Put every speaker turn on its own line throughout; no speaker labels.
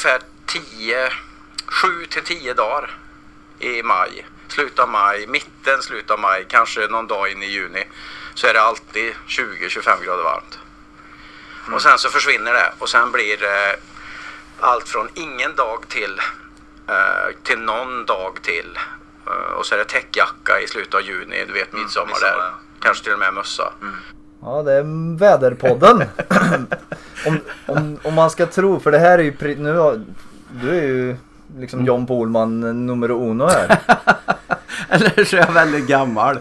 ungefär 7 till 10 dagar i maj. Slut av maj, slut av maj, kanske någon dag in i juni, så är det alltid 20-25 grader varmt. Och sen så försvinner det, och sen blir det allt från ingen dag till någon dag till. Och så är det täckjacka i slutet av juni, du vet, midsommar där. Ja. Kanske till och med mössa.
Ja, det är väderpodden. om man ska tro, för det här är ju du är ju liksom John Pohlman numero uno här.
Eller så är jag väldigt gammal.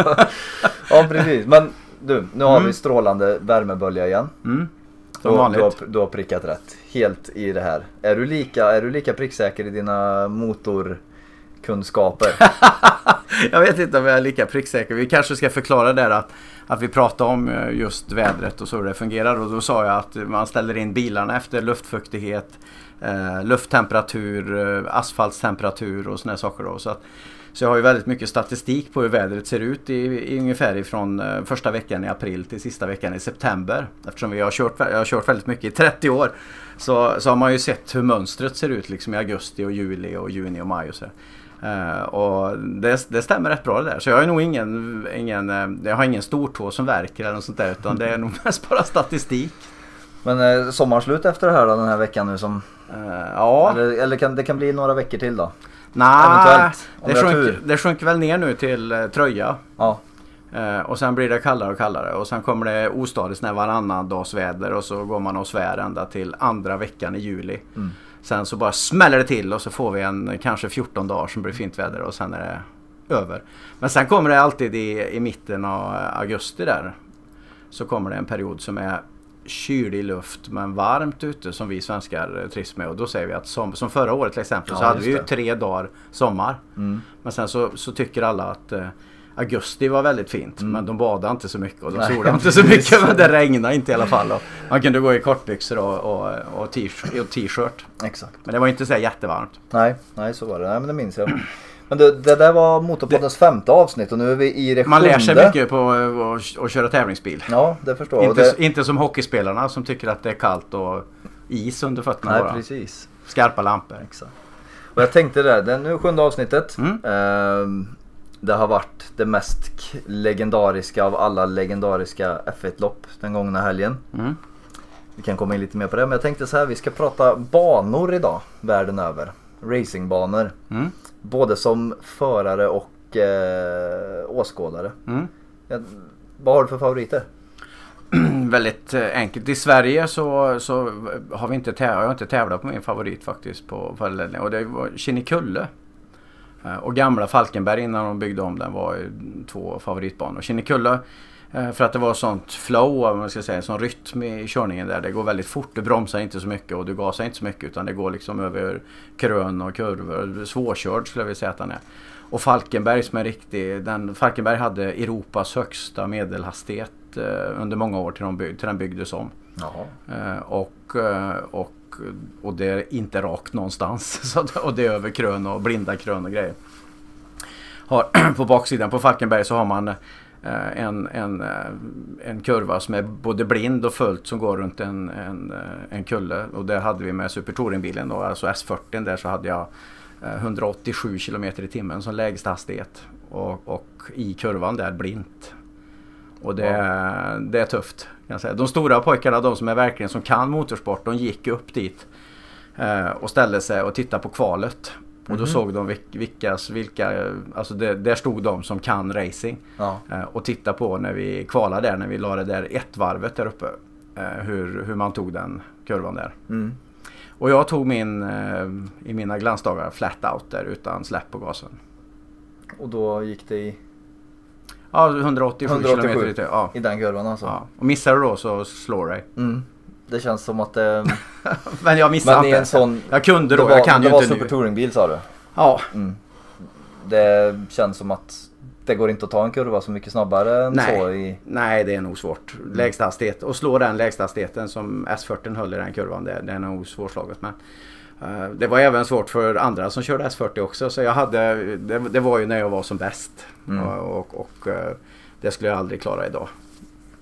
Ja, precis. Men du, nu har vi strålande värmebölja igen.
Som vanligt.
Du har prickat rätt. Helt i det här. Är du lika pricksäker i dina motorkunskaper?
Jag vet inte om jag är lika pricksäker. Vi kanske ska förklara där att vi pratar om just vädret och så hur det fungerar. Och då sa jag att man ställer in bilarna efter luftfuktighet, lufttemperatur, asfaltstemperatur och såna saker då. Så jag har ju väldigt mycket statistik på hur vädret ser ut i ungefär ifrån första veckan i april till sista veckan i september. Eftersom jag har kört väldigt mycket i 30 år så har man ju sett hur mönstret ser ut liksom i augusti och juli och juni och maj och så. Och det stämmer rätt bra det där. Så jag har nog jag har ingen stortå som verkar eller något sånt där, utan det är nog mest bara statistik.
Men sommarslut efter det här då, den här veckan nu som...
ja.
Eller det kan bli några veckor till då?
Nej, det sjunker väl ner nu till tröja.
Ja.
Och sen blir det kallare och kallare. Och sen kommer det ostadigt varannan dags väder. Och så går man och svär ända till andra veckan i juli. Sen så bara smäller det till. Och så får vi kanske 14 dagar som blir fint väder. Och sen är det över. Men sen kommer det alltid i mitten av augusti där. Så kommer det en period som är kylig luft men varmt ute, som vi svenskar trivs med. Och då säger vi att som förra året till exempel, så hade vi ju 3 dagar sommar. Men sen så tycker alla att augusti var väldigt fint, men de badade inte så mycket och de solade inte så mycket, men det regnade inte i alla fall. Och man kunde gå i kortbyxor och t-shirt.
Exakt.
Men det var inte så jättevarmt.
Nej, så var det. Nej, men det minns jag. Men det där var Motorpoddens 5:e avsnitt och nu är vi i det 7:e.
Man lär sig mycket på att köra tävlingsbil.
Ja, det förstår jag.
Inte som hockeyspelarna som tycker att det är kallt och is under fötterna.
Nej,
bara.
Precis.
Skarpa lampor.
Exakt. Och jag tänkte det är nu 7:e avsnittet. Det har varit det mest legendariska av alla legendariska F1-lopp den gångna helgen. Vi kan komma in lite mer på det, men jag tänkte så här, vi ska prata banor idag världen över. Racingbanor. Både som förare och åskådare. Vad har du för favoriter?
Väldigt enkelt. I Sverige så har jag inte tävlat på min favorit faktiskt på förläggning. Och det var Kinnekulle. Och gamla Falkenberg innan de byggde om den var 2 favoritbanor. Kinnekulle, för att det var sånt flow, man ska säga, sån rytm i körningen där. Det går väldigt fort, du bromsar inte så mycket och du gasar inte så mycket, utan det går liksom över krön och kurvor. Svårkörd skulle jag vilja säga att den är. Och Falkenberg som är riktig, Falkenberg hade Europas högsta medelhastighet under många år till den byggdes om. Och det är inte rakt någonstans. Och det är över krön och blinda krön och grejer. På baksidan på Falkenberg så har man en kurva som är både blind och fullt som går runt en kulle. Och där hade vi med Super Touringbilen då, alltså S40 där, så hade jag 187 km i timmen som lägsta hastighet. Och i kurvan där blint. Och det är tufft, kan jag säga. De stora pojkarna, de som är verkligen som kan motorsport, de gick upp dit och ställde sig och tittade på kvalet. Och då såg de vilka alltså där stod de som kan racing. Och tittade på när vi kvalade där, när vi la det där ett varvet där uppe, hur man tog den kurvan där. Och jag tog i mina glansdagar flat out där utan släpp på gasen.
Och då gick det i?
Ja, 187 km
i den kurvan alltså.
Ja. Och missar du då så slår dig.
Det känns som att
men jag missade inte.
En sån,
jag kunde då, jag kan ju inte nu.
Det var Super Touringbil, sa du?
Ja.
Det känns som att det går inte att ta en kurva så mycket snabbare än så
Nej, det är nog svårt. Lägsta hastighet. Och slå den lägsta hastigheten som S40 höll i den kurvan, det är nog svårslaget. Men det var även svårt för andra som körde S40 också. Så det var ju när jag var som bäst. Och det skulle jag aldrig klara idag.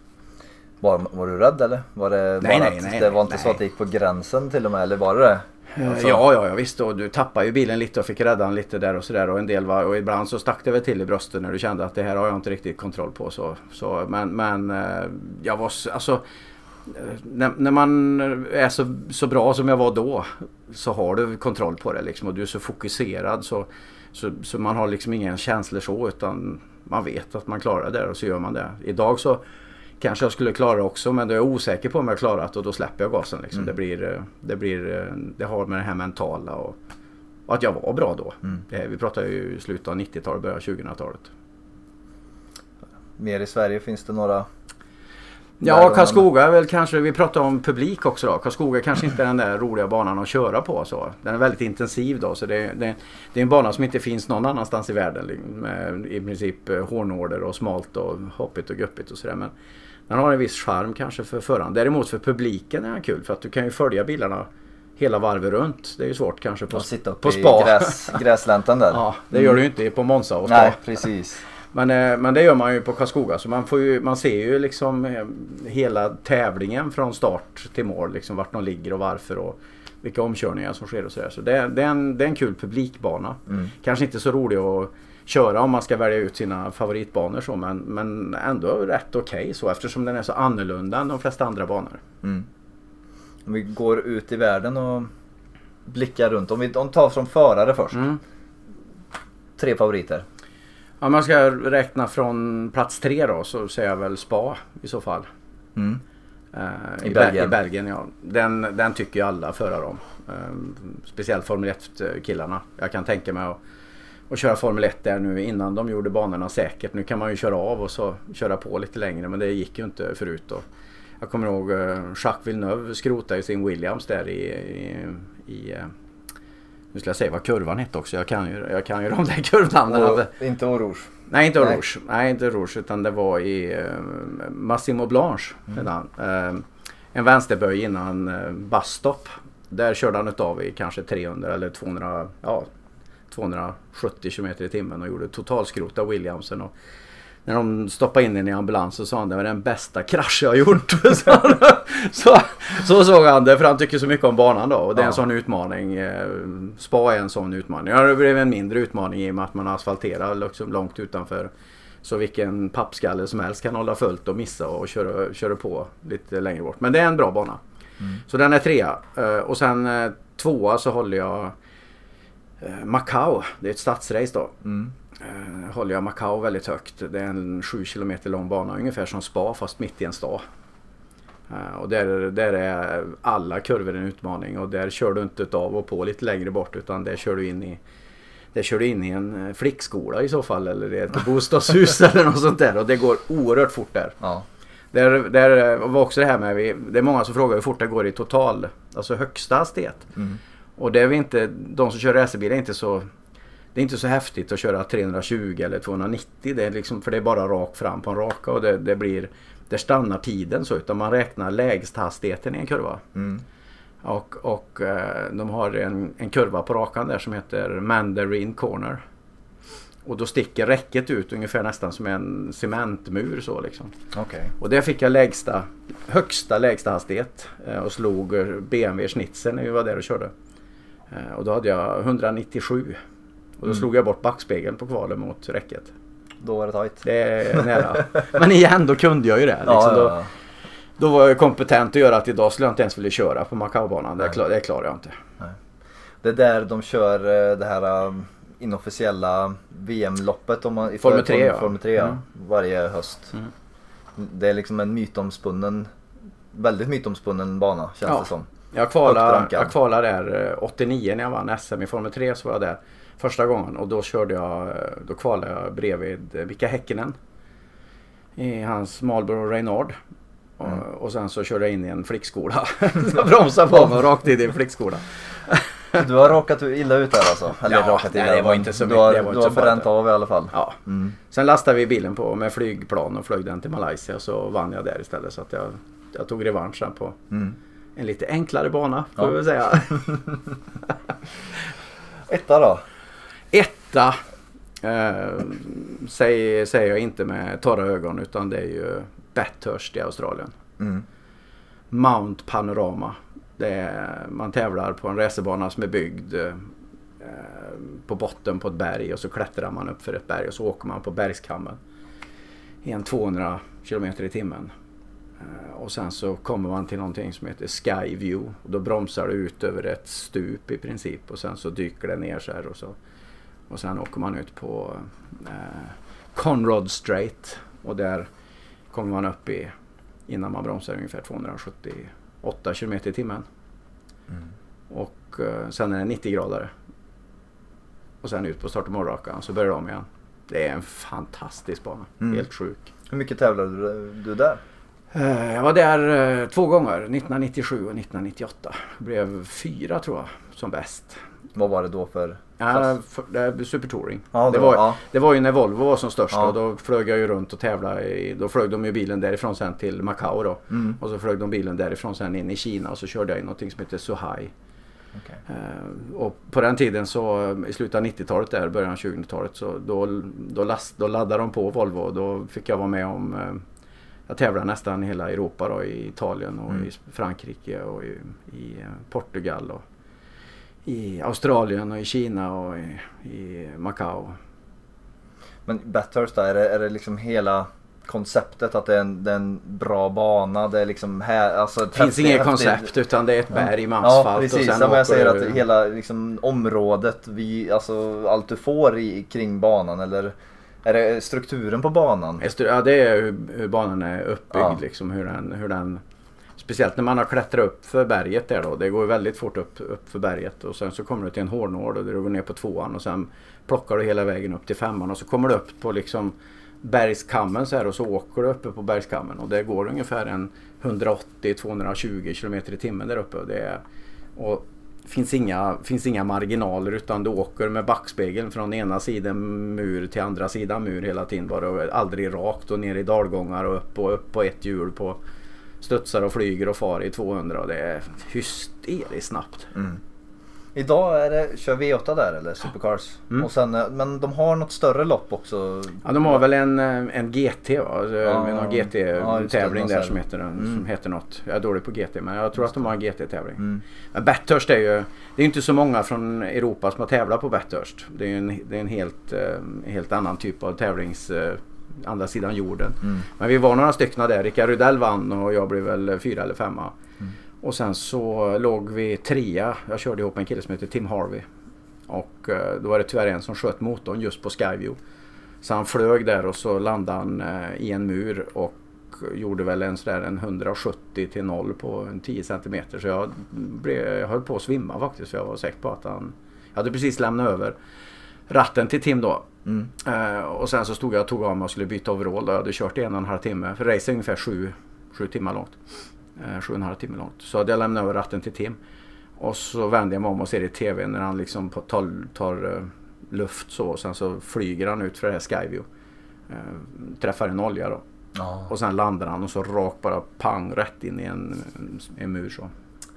Var du rädd eller? Var det
nej,
det var inte så att det gick på gränsen till och med, eller var det? Alltså.
Ja, visst. Och du tappade ju bilen lite och fick rädda den lite där och sådär. Och en del och ibland så stack det väl till i brösten när du kände att det här har jag inte riktigt kontroll på. Men jag var alltså... När man är så bra som jag var då, så har du kontroll på det liksom, och du är så fokuserad så man har liksom ingen känslor så, utan man vet att man klarar det och så gör man det. Idag så kanske jag skulle klara det också, men då är jag osäker på om jag klarar det och då släpper jag gasen liksom. Det har med det här mentala och att jag var bra då. Vi pratar ju slutet av 90-talet, början av 2000-talet.
Mer i Sverige, finns det några?
Ja, Karlskoga är väl kanske, vi pratar om publik också då. Karlskoga kanske inte är den där roliga banan att köra på så. Den är väldigt intensiv då, så det är en bana som inte finns någon annanstans i världen med i princip hårnorder och smalt och hoppigt och guppigt och sådär, men den har en viss charm kanske för föraren. Däremot för publiken är den kul, för att du kan ju följa bilarna hela varvet runt. Det är ju svart kanske på spa.
Gräsläntan där.
Ja, det gör du ju inte på Monza och spa.
Nej, precis.
Men det gör man ju på Karlskoga, så man ser ju liksom hela tävlingen från start till mål, liksom vart de ligger och varför och vilka omkörningar som sker och sådär. Så det är en kul publikbana. Kanske inte så rolig att köra om man ska välja ut sina favoritbanor så, men ändå rätt okej så, eftersom den är så annorlunda än de flesta andra banor.
Om vi går ut i världen och blickar runt, om vi tar från förare först. 3 favoriter.
Om man ska räkna från plats 3 då, så säger jag väl Spa i så fall. I Belgien, ja. Den tycker ju alla förare om. Speciellt Formel 1-killarna. Jag kan tänka mig att köra Formel 1 där nu innan de gjorde banorna säkert. Nu kan man ju köra av och så köra på lite längre, men det gick ju inte förut. Och jag kommer ihåg Jacques Villeneuve skrotade sin Williams där i nu ska jag säga vad kurvan hette också. Jag kan ju de där kurvnamnen.
Inte Eau Rouge.
Nej, inte Eau Rouge. Nej, inte Rouge, utan det var i Massimo Blanche. En vänsterböj innan busstop. Där körde han utav i kanske 300 eller 270 km i timmen och gjorde totalskrota Williamsen. Och när de stoppade in den i ambulans så sa han det var den bästa krasch jag har gjort. så såg han det, för han tycker så mycket om banan då. Och det är en sån utmaning. Spa är en sån utmaning. Ja, det blev en mindre utmaning i och med att man asfalterar liksom långt utanför. Så vilken pappskalle som helst kan hålla fullt och missa och köra på lite längre bort. Men det är en bra bana. Så den är 3. Och sen 2 så håller jag Macau. Det är ett stadsrace då. Håller jag Macau väldigt högt. Det är en 7 kilometer lång bana, ungefär som Spa fast mitt i en stad. Och där är alla kurvor en utmaning, och där kör du inte av och på lite längre bort, utan där kör du in i en flickskola i så fall, eller ett bostadshus eller något sånt där, och det går oerhört fort där. Ja. Där var också det här med, det är många som frågar hur fort det går i total, alltså högsta hastighet. Och det är inte, de som kör racerbil är inte så, det är inte så häftigt att köra 320 eller 290, det är liksom, för det är bara rakt fram på en raka, och det stannar tiden så, utan man räknar lägst hastigheten i en kurva. Och de har en kurva på rakan där som heter Mandarin Corner. Och då sticker räcket ut ungefär nästan som en cementmur så liksom.
Okay. Och
där fick jag högsta lägsta hastighet och slog BMW Schnitzel när vi var där och körde. Och då hade jag 197. Och då slog jag bort backspegeln på kvalen mot räcket.
Då var det tajt.
Det är nära. Men igen, då kunde jag ju det. Liksom. Då var jag kompetent att göra att idag skulle jag inte ens vilja köra på Macau-banan. Det klarar jag inte.
Nej. Det är där de kör det här inofficiella VM-loppet i Formel 3 varje höst. Det är liksom en väldigt mytomspunnen bana, känns det som. Jag
kvalade där 89 när jag vann SM i Formel 3, så var jag där första gången, och då kvalade jag bredvid Mika Häkkinen i hans Marlboro Reynard. Och sen så körde jag in i en flickskola. Jag bromsade på mig rakt in i en flickskola.
Du har råkat illa ut där alltså? Eller
det var inte så mycket.
Du har förränt av i alla fall.
Ja. Sen lastade vi bilen på med flygplan och flög den till Malaysia, och så vann jag där istället. Så att jag tog revansch sen på en lite enklare bana, får vi säga.
Etta då?
Etta säger jag inte med torra ögon, utan det är ju Bathurst i Australien. Mount Panorama. Man tävlar på en racerbana som är byggd på botten på ett berg och så klättrar man upp för ett berg och så åker man på bergskammen i en 200 km i timmen. Och sen så kommer man till någonting som heter Sky View och då bromsar det ut över ett stup i princip och sen så dyker det ner så här och sen åker man ut på Conrod Strait och där kommer man upp i innan man bromsar ungefär 278 km i timmen. Och sen är det 90 grader och sen ut på start- och målrakan så börjar de igen. Det är en fantastisk bana, helt sjuk.
Hur mycket tävlade du där?
Jag var där 2 gånger, 1997 och 1998. Blev 4 tror jag som bäst.
Vad var det då för?
Det Supertouring.
Ja,
det var ju när Volvo var som störst och då flög jag ju runt och tävlade. Då flög de ju bilen därifrån sen till Macau då. Och så flög de bilen därifrån sen in i Kina och så körde jag in någonting som heter Suhai. Okay. Och på den tiden så i slutet av 90-talet där, början av 2000-talet så då laddade de på Volvo och då fick jag vara med om jag tävlade nästan i hela Europa då, i Italien och i Frankrike och i Portugal och i Australien och i Kina och i Macau.
Men Bathurst där, är det liksom hela konceptet att det är en bra bana, det är liksom här, alltså
det finns inget koncept utan det är ett berg med asfalt.
Ja, precis.
Och sen
jag säger att hela liksom området, alltså allt du får kring banan, eller är det strukturen på banan?
Ja, det är hur banan är uppbyggd liksom, hur den speciellt när man har klättrat upp för berget där då, det går väldigt fort upp för berget och sen så kommer du till en hårnål och du går ner på 2:an och sen plockar du hela vägen upp till 5:an och så kommer du upp på liksom bergskammen så här och så åker du uppe på bergskammen och det går ungefär en 180-220 km i timmen där uppe och finns inga marginaler utan du åker med backspegeln från ena sidan mur till andra sidan mur hela tiden bara och aldrig rakt och ner i dalgångar och upp på ett hjul på studsar och flyger och far i 200 och det är hysteriskt snabbt.
Idag kör V8 där eller Supercars. Och sen, men de har något större lopp också.
Ja, de har väl en GT va? En GT-tävling där som heter något. Jag är dålig på GT men jag tror att de har en GT-tävling. Men Bathurst det är inte så många från Europa som har tävlat på Bathurst. Det är en helt annan typ av tävlings andra sidan jorden. Men vi var några stycken där. Rickard Rydell vann och jag blev väl 4 eller 5. Och sen så låg vi 3. Jag körde ihop med en kille som heter Tim Harvey. Och då var det tyvärr en som sköt motorn just på Skyview. Så han flög där och så landade han i en mur och gjorde väl en 170-0 på en 10 cm. Så jag höll på att svimma faktiskt. För jag var säker på att jag hade precis lämnat över ratten till Tim då. Och sen så stod jag och tog av mig och skulle byta overall och jag hade kört i 1,5 timme. För race är ungefär 7 timmar långt. 7,5 timmar långt. Så hade jag lämnat över ratten till Tim. Och så vände jag mig om och ser i tv när han liksom tar luft så. Och sen så flyger han ut för det här Skyview. Träffar en olja då. Och sen landar han och så rakt bara pang rätt in i en mur så.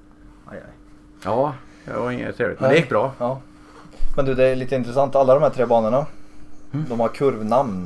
Ja, det var inget trevligt. Men det gick bra.
Ja. Men du, det är lite intressant. Alla de här 3 banorna, de har kurvnamn.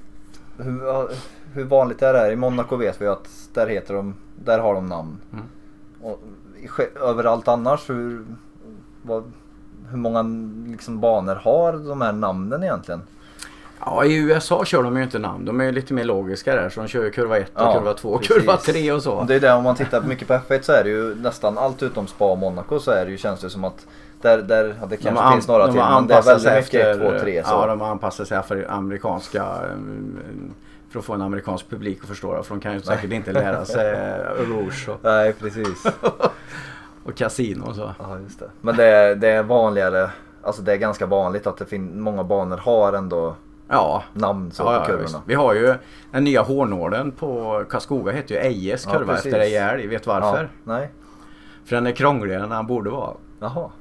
Hur vanligt är det? I Monaco vet vi att där har de namn. Och överallt annars, hur många liksom banor har de här namnen egentligen?
Ja, i USA kör de ju inte namn. De är ju lite mer logiska där. Så de kör ju kurva 1 och kurva 2 och kurva 3 och så.
Det är det, om man tittar mycket på F1 så är det ju nästan allt utom Spa och Monaco så är det ju, känns det som att där det kanske finns några till, men det är väldigt mycket 1, 2, 3 så.
Ja, de anpassar sig för amerikanska för att få en amerikansk publik att förstå det, för de kan ju säkert inte lära sig rouge och
nej, precis.
och kasino och så.
Ja, just det. Men det är vanligare, alltså det är ganska vanligt att många banor har ändå namn så på kurvorna. Ja,
vi har ju den nya hårnålen på Karlskoga heter ju Ejes kurva efter Ejäl. Vet varför?
Ja, nej.
För den är krångligare än han borde vara.
Jaha.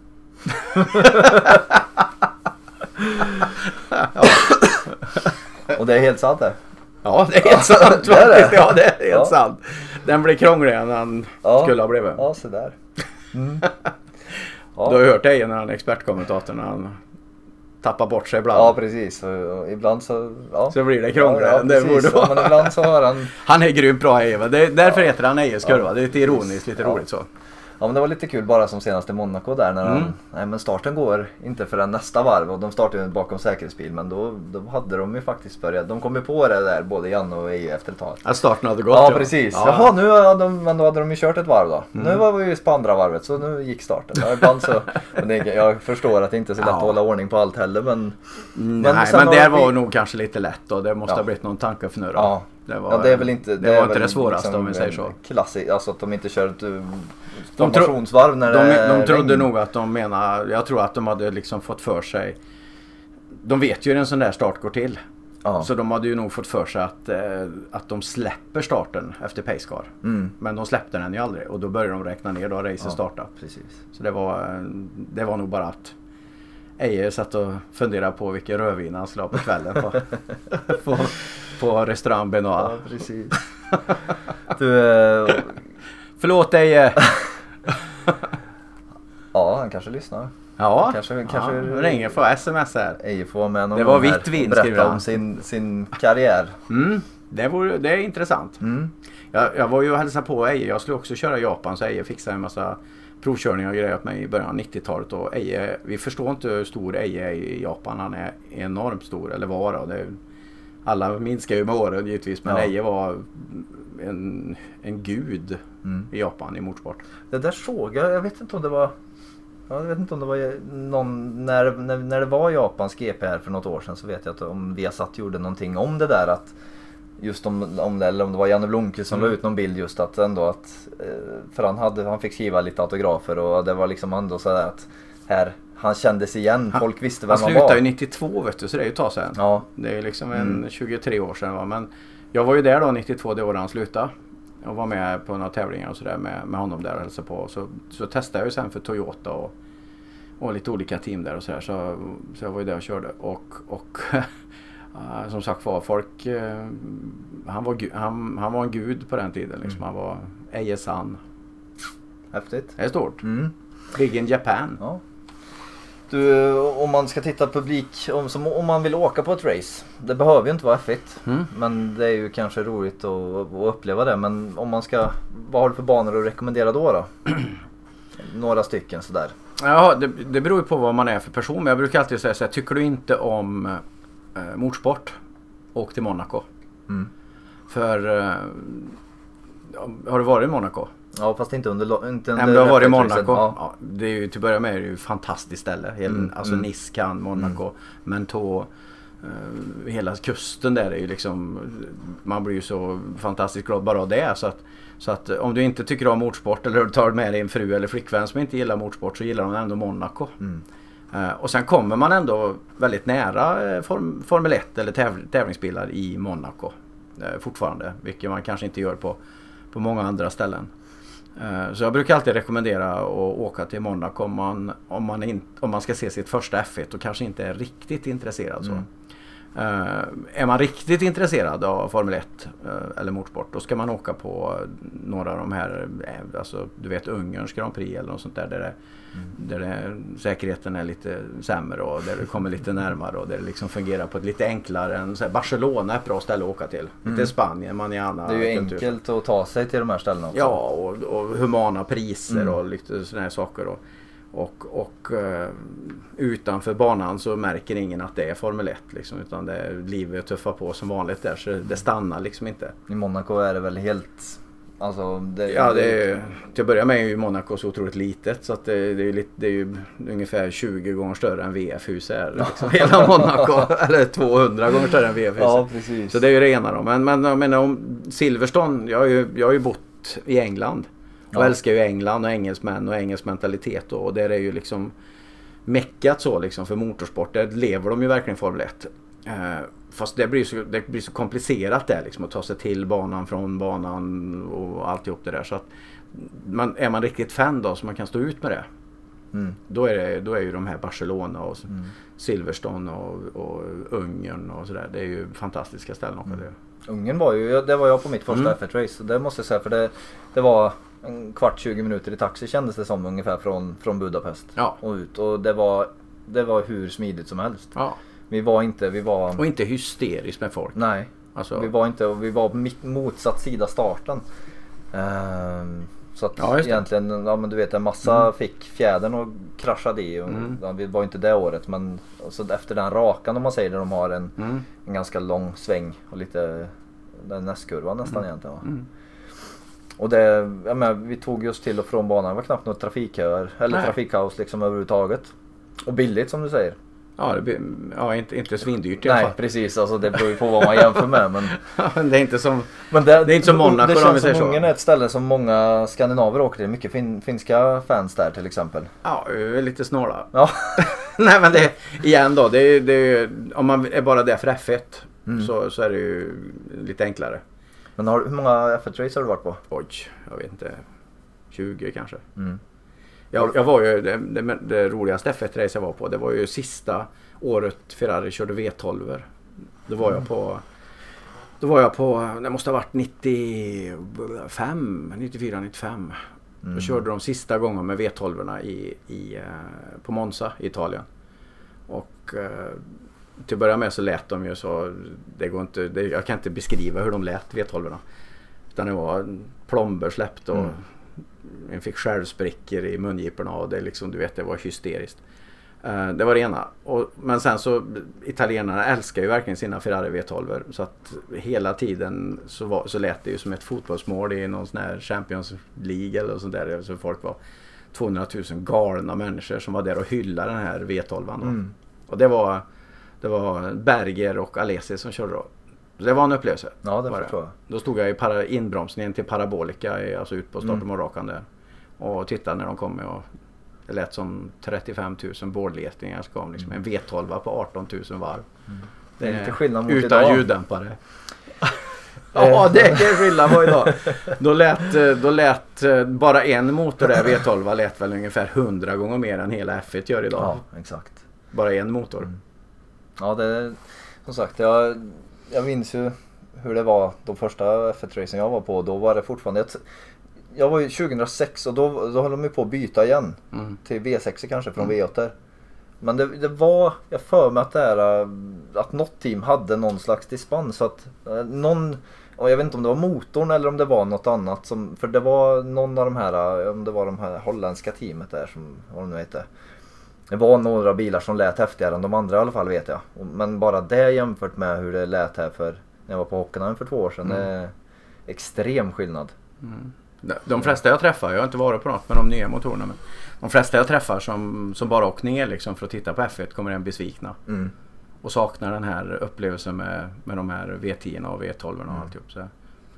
Och det är helt sant det.
Ja, det är helt sant. Det är det. Ja, det är helt sant. Den blir krångligare än han skulle ha blivit.
Ja, så där.
Du har ju hört det när han är expertkommentator när han tappar bort sig ibland.
Ja, precis. Och ibland så
så blir det krångligare än det borde vara.
Men ibland så har han...
Han är grymt bra Eva. Därför heter han Ejes kurva. Det är lite ironiskt, lite roligt så.
Ja, men det var lite kul bara som senast i Monaco där när nej men starten går inte förrän nästa varv och de startade ju bakom säkerhetsbil, men då hade de ju faktiskt börjat, de kom ju på det där både Janne och Eje efter ett tag.
Att starten hade gått.
Ja, precis. Ja. Jaha, men då hade de ju kört ett varv då. Nu var vi ju på andra varvet så nu gick starten. Ja, ibland så, men jag förstår att det inte är så lätt att hålla ordning på allt heller, men
det var nog kanske lite lätt då. Det måste ha blivit någon tanke för nu då.
Ja.
Det var inte det svåraste om vi säger så.
Klassiskt, alltså att de inte kör ett formationsvarv när
de trodde nog att de menar, jag tror att de hade liksom fått för sig, de vet ju hur en sån där start går till. Ja. Så de hade ju nog fått för sig att de släpper starten efter pace car. Men de släppte den ju aldrig och då började de räkna ner då racet startade.
Precis.
Så det var nog bara att Eje satt och funderade på vilken rödvin han skulle ha på kvällen på restaurang Benoit.
Ja, precis.
Förlåt Eje.
Ja, han kanske lyssnar.
Ja,
kanske
ringer för sms här.
Eje får med någon.
Det var vitt vin,
berätta om sin karriär.
Det är intressant. Jag var ju och hälsade på Eje. Jag skulle också köra i Japan, så Eje fixade en massa provkörningar och grejer åt mig i början av 90-talet. Och Eje, vi förstår inte hur stor Eje är i Japan. Han är enormt stor, eller var då. Alla minskar ju med åren givetvis, men Eje var en gud i Japan i motorsport.
Det där såg jag vet inte om det var... Jag vet inte om det var någon, när det var Japans GP här för något år sedan, så vet jag att om Viasat gjorde någonting om det där, att just om det, eller om det var Janne Blomqvist som la ut någon bild just att ändå att för han fick skriva lite autografer och det var liksom ändå så att här han kändes igen, folk visste vem han var.
Han slutade ju 92 vet du, så det är ju ett tag sedan.
Ja.
Det är liksom 23 år sedan va? Men jag var ju där då 92, det år han slutade. Jag var med på några tävlingar och sådär med honom där och hälsade på. Så testade jag ju sen för Toyota och lite olika team där och sådär. Så jag var ju där och körde. Och som sagt var folk, han var en gud på den tiden. Liksom. Han var Eje-san.
Häftigt.
Det är stort. Big in Japan.
Ja. Du, om man ska titta publik, om man vill åka på ett race, det behöver ju inte vara F1, men det är ju kanske roligt att uppleva det. Men om man ska, vad har du för banor att rekommendera då? Några stycken sådär.
Ja, det beror ju på vad man är för person, men jag brukar alltid säga så här, tycker du inte om motorsport, åk till Monaco. För har du varit i Monaco?
Ja, fast inte under
Nej, men du har varit i Monaco. Ja, det är ju till börja med är det ju ett fantastiskt ställe. Alltså Nice, Cannes, Monaco, Mentor, hela kusten där är ju liksom, man blir ju så fantastiskt glad bara av det. Så att om du inte tycker om motorsport eller du tar med dig en fru eller flickvän som inte gillar motorsport, så gillar de ändå Monaco. Och sen kommer man ändå väldigt nära Formel 1 eller tävlingsbilar i Monaco fortfarande, vilket man kanske inte gör på många andra ställen. Så jag brukar alltid rekommendera att åka till Monaco om man ska se sitt första F1 och kanske inte är riktigt intresserad så. Är man riktigt intresserad av Formel 1 eller motorsport, då ska man åka på några av de här, alltså du vet Ungerns Grand Prix eller något sånt där säkerheten är lite sämre och där det kommer lite närmare och där det liksom fungerar på ett lite enklare än så här, Barcelona är ett bra ställe att åka till. Lite Spanien, Maniana.
Det är ju enkelt att ta sig till de här ställena också.
Ja, och humana priser och lite sådana här saker och utanför banan så märker ingen att det är Formel 1 liksom, utan livet tuffar på som vanligt där, så det stannar liksom inte.
I Monaco är det väl helt, alltså
till att börja med är ju Monaco så otroligt litet, så att det är ju ungefär 20 gånger större än VF-hus är liksom, hela Monaco eller 200 gånger större än VF-hus.
Ja, precis.
Så det är ju det ena då. Men jag menar om Silverstone, jag har ju bott i England. Jag älskar ju England och engelsmän och engelsk mentalitet och där är ju liksom meckat så liksom för motorsport. Där lever de ju verkligen Formel 1. Fast det blir så komplicerat där liksom att ta sig till banan, från banan och alltihop det där. Så att är man riktigt fan då så man kan stå ut med det. Då är ju de här Barcelona och Silverstone och Ungern och sådär. Det är ju fantastiska ställen också.
Ungern var jag på mitt första F1-race. Det måste jag säga, för det var en kvart 20 minuter i taxi kändes det som ungefär från Budapest och ut. Och det var hur smidigt som helst.
Ja.
Vi var
och inte hysteriskt med folk.
Nej. Alltså. Vi var på motsatt sida starten. Så att egentligen, men du vet, en massa fick fjädern och kraschade i. Och, det var inte det året, men så efter den rakan, om man säger det, de har en ganska lång sväng och lite den nästkurvan nästan egentligen. Va? Och det, vi tog just till och från banan, det var knappt något trafikköer eller trafikkaos liksom överhuvudtaget. Och billigt som du säger.
Ja, inte svindyrt i alla fall.
Nej, precis. Alltså, det beror ju på vad man jämför med. Men
det är inte som, det är inte som Monaco.
Det känns som Ungern är ett ställe som många skandinaver åker till. Mycket finska fans där till exempel.
Ja, lite snåla.
Ja.
Nej, men det igen då. Det om man är bara där för F1 så är det ju lite enklare.
Men hur många F1-race har du varit på?
Oj, jag vet inte. 20 kanske. Jag var ju det roligaste F1-race jag var på. Det var ju sista året Ferrari körde V12. Då var jag på, det måste ha varit 94-95. Då körde de sista gången med V12 på Monza i Italien. Och till att börja med så lät de ju så, det går inte, jag kan inte beskriva hur de lät V12. Utan det var plomber släppt och en fick självsprickor i mungiporna och det liksom, du vet, det var hysteriskt. Det var det ena. Men sen så, italienarna älskar ju verkligen sina Ferrari V12. Så att hela tiden så lät det ju som ett fotbollsmål i någon sån här Champions League eller sånt där. Så folk var 200 000 galna människor som var där och hyllade den här V12. Och det var Berger och Alesi som körde då. Det var en upplevelse.
Ja, det förstår jag.
Då stod jag i inbromsningen till Parabolica, alltså ut på start och rakan där. Och tittade när de kom och det lät som 35 000 bårdletningar som kom liksom en V12 på 18 000 varv.
Det är lite skillnad mot
utan
idag.
Ljuddämpare. Ja, det är skillnad på idag. Då lät bara en motor där V12 lät väl ungefär 100 gånger mer än hela F1 gör idag.
Ja, exakt.
Bara en motor.
Ja, det som sagt, jag minns ju hur det var de första F1-racen jag var på. Då var det fortfarande jag var ju 2006 och då höll de ju på att byta igen till V6 kanske från V8. Men det var, jag för mig att något team hade någon slags dispens, så att och jag vet inte om det var motorn eller om det var något annat för det var någon av de här, om det var de här holländska teamet där som, vad de nu heter. Det var några bilar som lät häftigare än de andra i alla fall, vet jag. Men bara det jämfört med hur det lät här när jag var på Hockenheim för 2 år sedan, det är extrem skillnad.
De flesta jag träffar, jag har inte varit på något med de nya motorerna, men de flesta jag träffar som bara åker ner liksom för att titta på F1 kommer en besvikna. Och saknar den här upplevelsen med de här V10 och V12 och alltihop. Så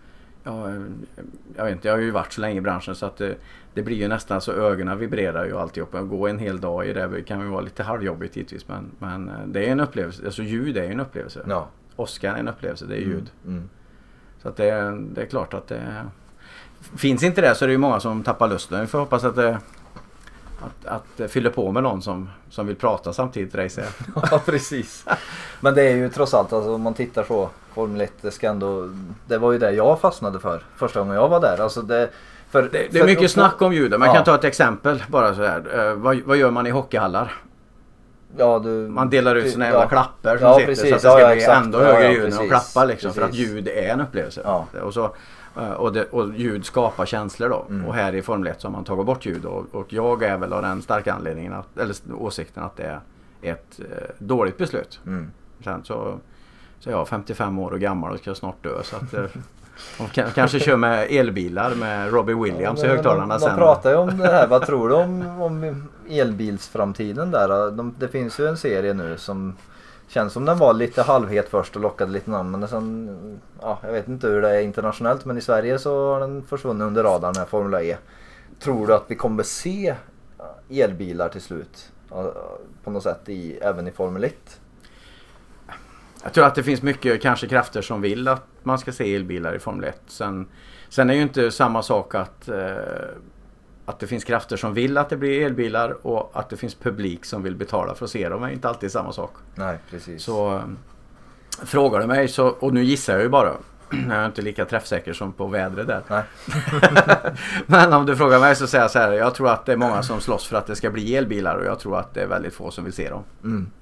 jag vet inte, jag har ju varit så länge i branschen så att det blir ju nästan så ögonen vibrerar ju alltihop. Att gå en hel dag i det kan ju vara lite halvjobbigt givetvis, men det är en upplevelse. Alltså ljud är ju en upplevelse.
Ja.
Oscar är en upplevelse, det är ljud. Så att det är klart att det finns inte det, så är det ju många som tappar lusten. Vi får hoppas att det fyller på med någon som vill prata samtidigt, race.
Ja, precis. Men det är ju trots allt, alltså, om man tittar så Formel 1, det var ju det jag fastnade för första gången jag var där. Alltså det är
mycket snack om ljud. Man kan ta ett exempel bara så här. Vad gör man i hockeyhallar?
Ja,
man delar ut såna jävla klappar som sitter, så att det ska bli ändå högre ljud och klappa liksom, för att ljud är en upplevelse.
Ja.
Och ljud skapar känslor då. Och här i Formel 1 så har man tagit bort ljud och jag är väl av den starka anledningen eller åsikten att det är ett dåligt beslut. Sen så är jag 55 år och gammal och ska snart dö, så att de kanske kör med elbilar med Robbie Williams i högtalarna sen.
De pratar ju om det här. Vad tror du om elbilsframtiden där? Det finns ju en serie nu som känns som den var lite halvhet först och lockade lite namn, men sen, jag vet inte hur det är internationellt, men i Sverige så har den försvunnit under radarn här, Formula E. Tror du att vi kommer se elbilar till slut på något sätt även i Formel 1?
Jag tror att det finns mycket kanske krafter som vill att man ska se elbilar i Formel 1. Sen är ju inte samma sak att det finns krafter som vill att det blir elbilar och att det finns publik som vill betala för att se dem är inte alltid samma sak.
Nej, precis.
Så frågar du mig och nu gissar jag ju bara. Jag är inte lika träffsäker som på vädret där.
Nej.
Men om du frågar mig så säger jag så här, jag tror att det är många som slåss för att det ska bli elbilar och jag tror att det är väldigt få som vill se dem.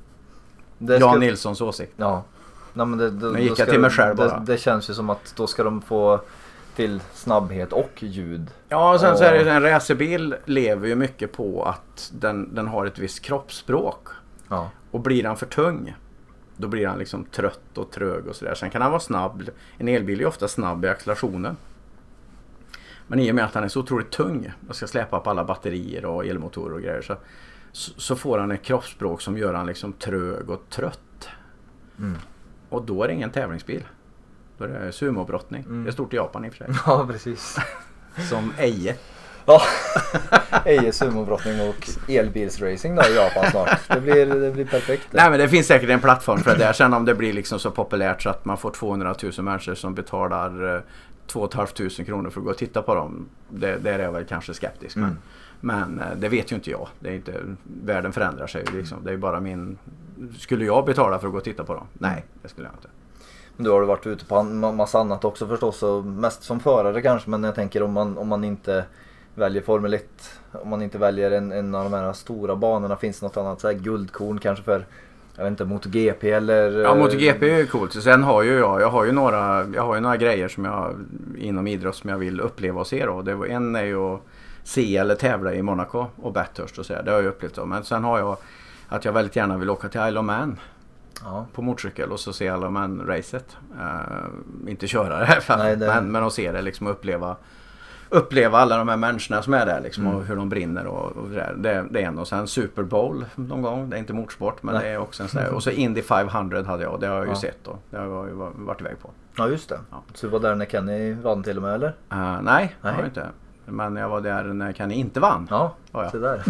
Jan Nilssons åsikt.
Ja. Nej, men
gick jag till mig själv bara.
Det känns ju som att då ska de få till snabbhet och ljud.
Ja, och sen så är det en racerbil lever ju mycket på att den har ett visst kroppsspråk.
Ja.
Och blir han för tung, då blir han liksom trött och trög och sådär. Sen kan han vara snabb. En elbil är ju ofta snabb i accelerationen. Men i och med att han är så otroligt tung och ska släppa på alla batterier och elmotorer och grejer så får han ett kroppsspråk som gör han liksom trög och trött. Och då är det ingen tävlingsbil. Då är det sumobrottning. Det är stort i Japan i och för sig.
Ja, precis.
Som Eje.
Ja, Eje sumobrottning och elbilsracing då i Japan snart. Det blir perfekt.
Nej, men det finns säkert en plattform för det där. Sen om det blir liksom så populärt så att man får 200 000 människor som betalar 2 500 kronor för att gå och titta på dem. Där är jag väl kanske skeptisk. Men det vet ju inte jag. Det är inte, världen förändrar sig. Liksom. Det är bara skulle jag betala för att gå och titta på dem? Nej, det skulle jag inte.
Du har varit ute på en massa annat också förstås, och mest som förare kanske, men jag tänker om man inte väljer Formel 1, om man inte väljer en av de här stora banorna, finns det något annat så här guldkorn kanske för, jag vet inte, MotoGP eller...
Ja, MotoGP är ju coolt. Sen har ju jag har ju några grejer som jag inom idrott som jag vill uppleva och se då. En är ju att se eller tävla i Monaco och Bathurst och så här. Det har jag upplevt då. Men sen har jag att jag väldigt gärna vill åka till Isle of Man. Ja. På motorcykel och så se Isle of Man-racet. Inte köra det här fallet, men att se det liksom, uppleva alla de här människorna som är där liksom, och hur de brinner och det är en. Och sen Super Bowl någon gång, det är inte motorsport men det är också en sån där. Och så Indy 500 hade jag, det har jag ju sett då. Det har jag ju varit iväg på.
Ja, just det. Ja. Så du var där när Kenny vann till och med, eller?
Nej, det var inte. Men jag var där när Kenny inte vann.
Ja, så där.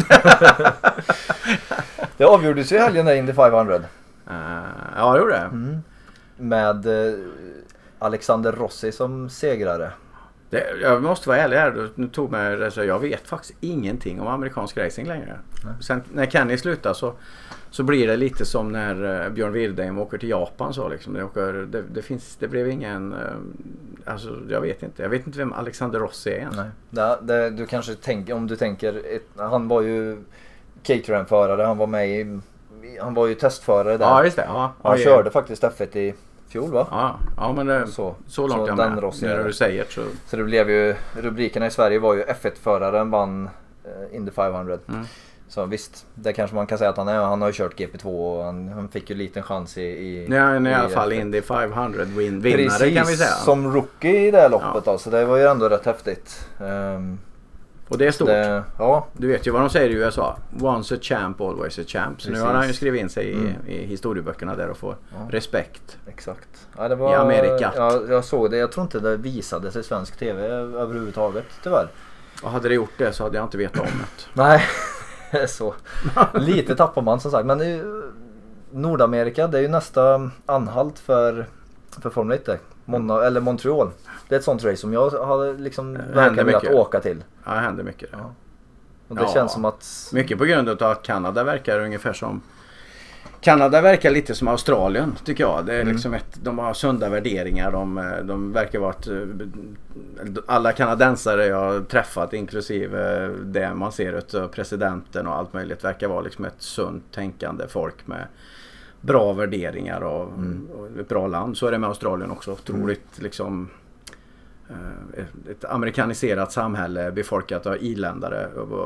Det avgjordes ju i helgen där Indy 500.
Ja, det gjorde det.
Med Alexander Rossi som segrare.
Jag måste vara ärlig här. Nu tog mig, så jag vet faktiskt ingenting om amerikansk racing längre. Sen när Kenny slutar så blir det lite som när Björn Wirdheim åker till Japan så liksom. Det blev ingen, alltså jag vet inte vem Alexander Rossi är ens.
Nej. Du kanske tänker, om du tänker, han var ju Caterham-förare, han var ju testförare där.
Ja, just det. Ja,
han körde faktiskt F1 i fjol, va?
Ja, men det, så långt jag med när du säger så
det blev ju, rubrikerna i Sverige var ju F1-föraren vann Indy 500. Så visst, det kanske man kan säga att han har ju kört GP2 och han fick ju liten chans i
alla fall Indy 500 vinnare
precis,
kan vi säga.
Som rookie i det här loppet alltså, det var ju ändå rätt häftigt.
Och det är stort. Du vet ju vad de säger i USA. Once a champ, always a champ. Så nu har han ju skrivit in sig i historieböckerna där och får respekt.
Exakt. Ja, det var,
i Amerika.
Jag såg det. Jag tror inte det visades i svensk tv överhuvudtaget, tyvärr.
Och hade det gjort det så hade jag inte vetat om det.
Nej, så. Lite tappar man som sagt. Men Nordamerika, det är ju nästa anhalt för Formel 1. Eller Montreal. Det är ett sånt race som jag hade liksom verkligen velat åka till.
Ja, det händer mycket.
Ja. Och det känns som att...
Mycket på grund av att Kanada verkar ungefär som... Kanada verkar lite som Australien, tycker jag. Det är liksom de har sunda värderingar. De verkar vara alla kanadensare jag har träffat, inklusive det man ser av presidenten och allt möjligt, verkar vara liksom ett sunt tänkande folk med bra värderingar och ett bra land. Så är det med Australien också. Otroligt liksom ett amerikaniserat samhälle befolkat av iländare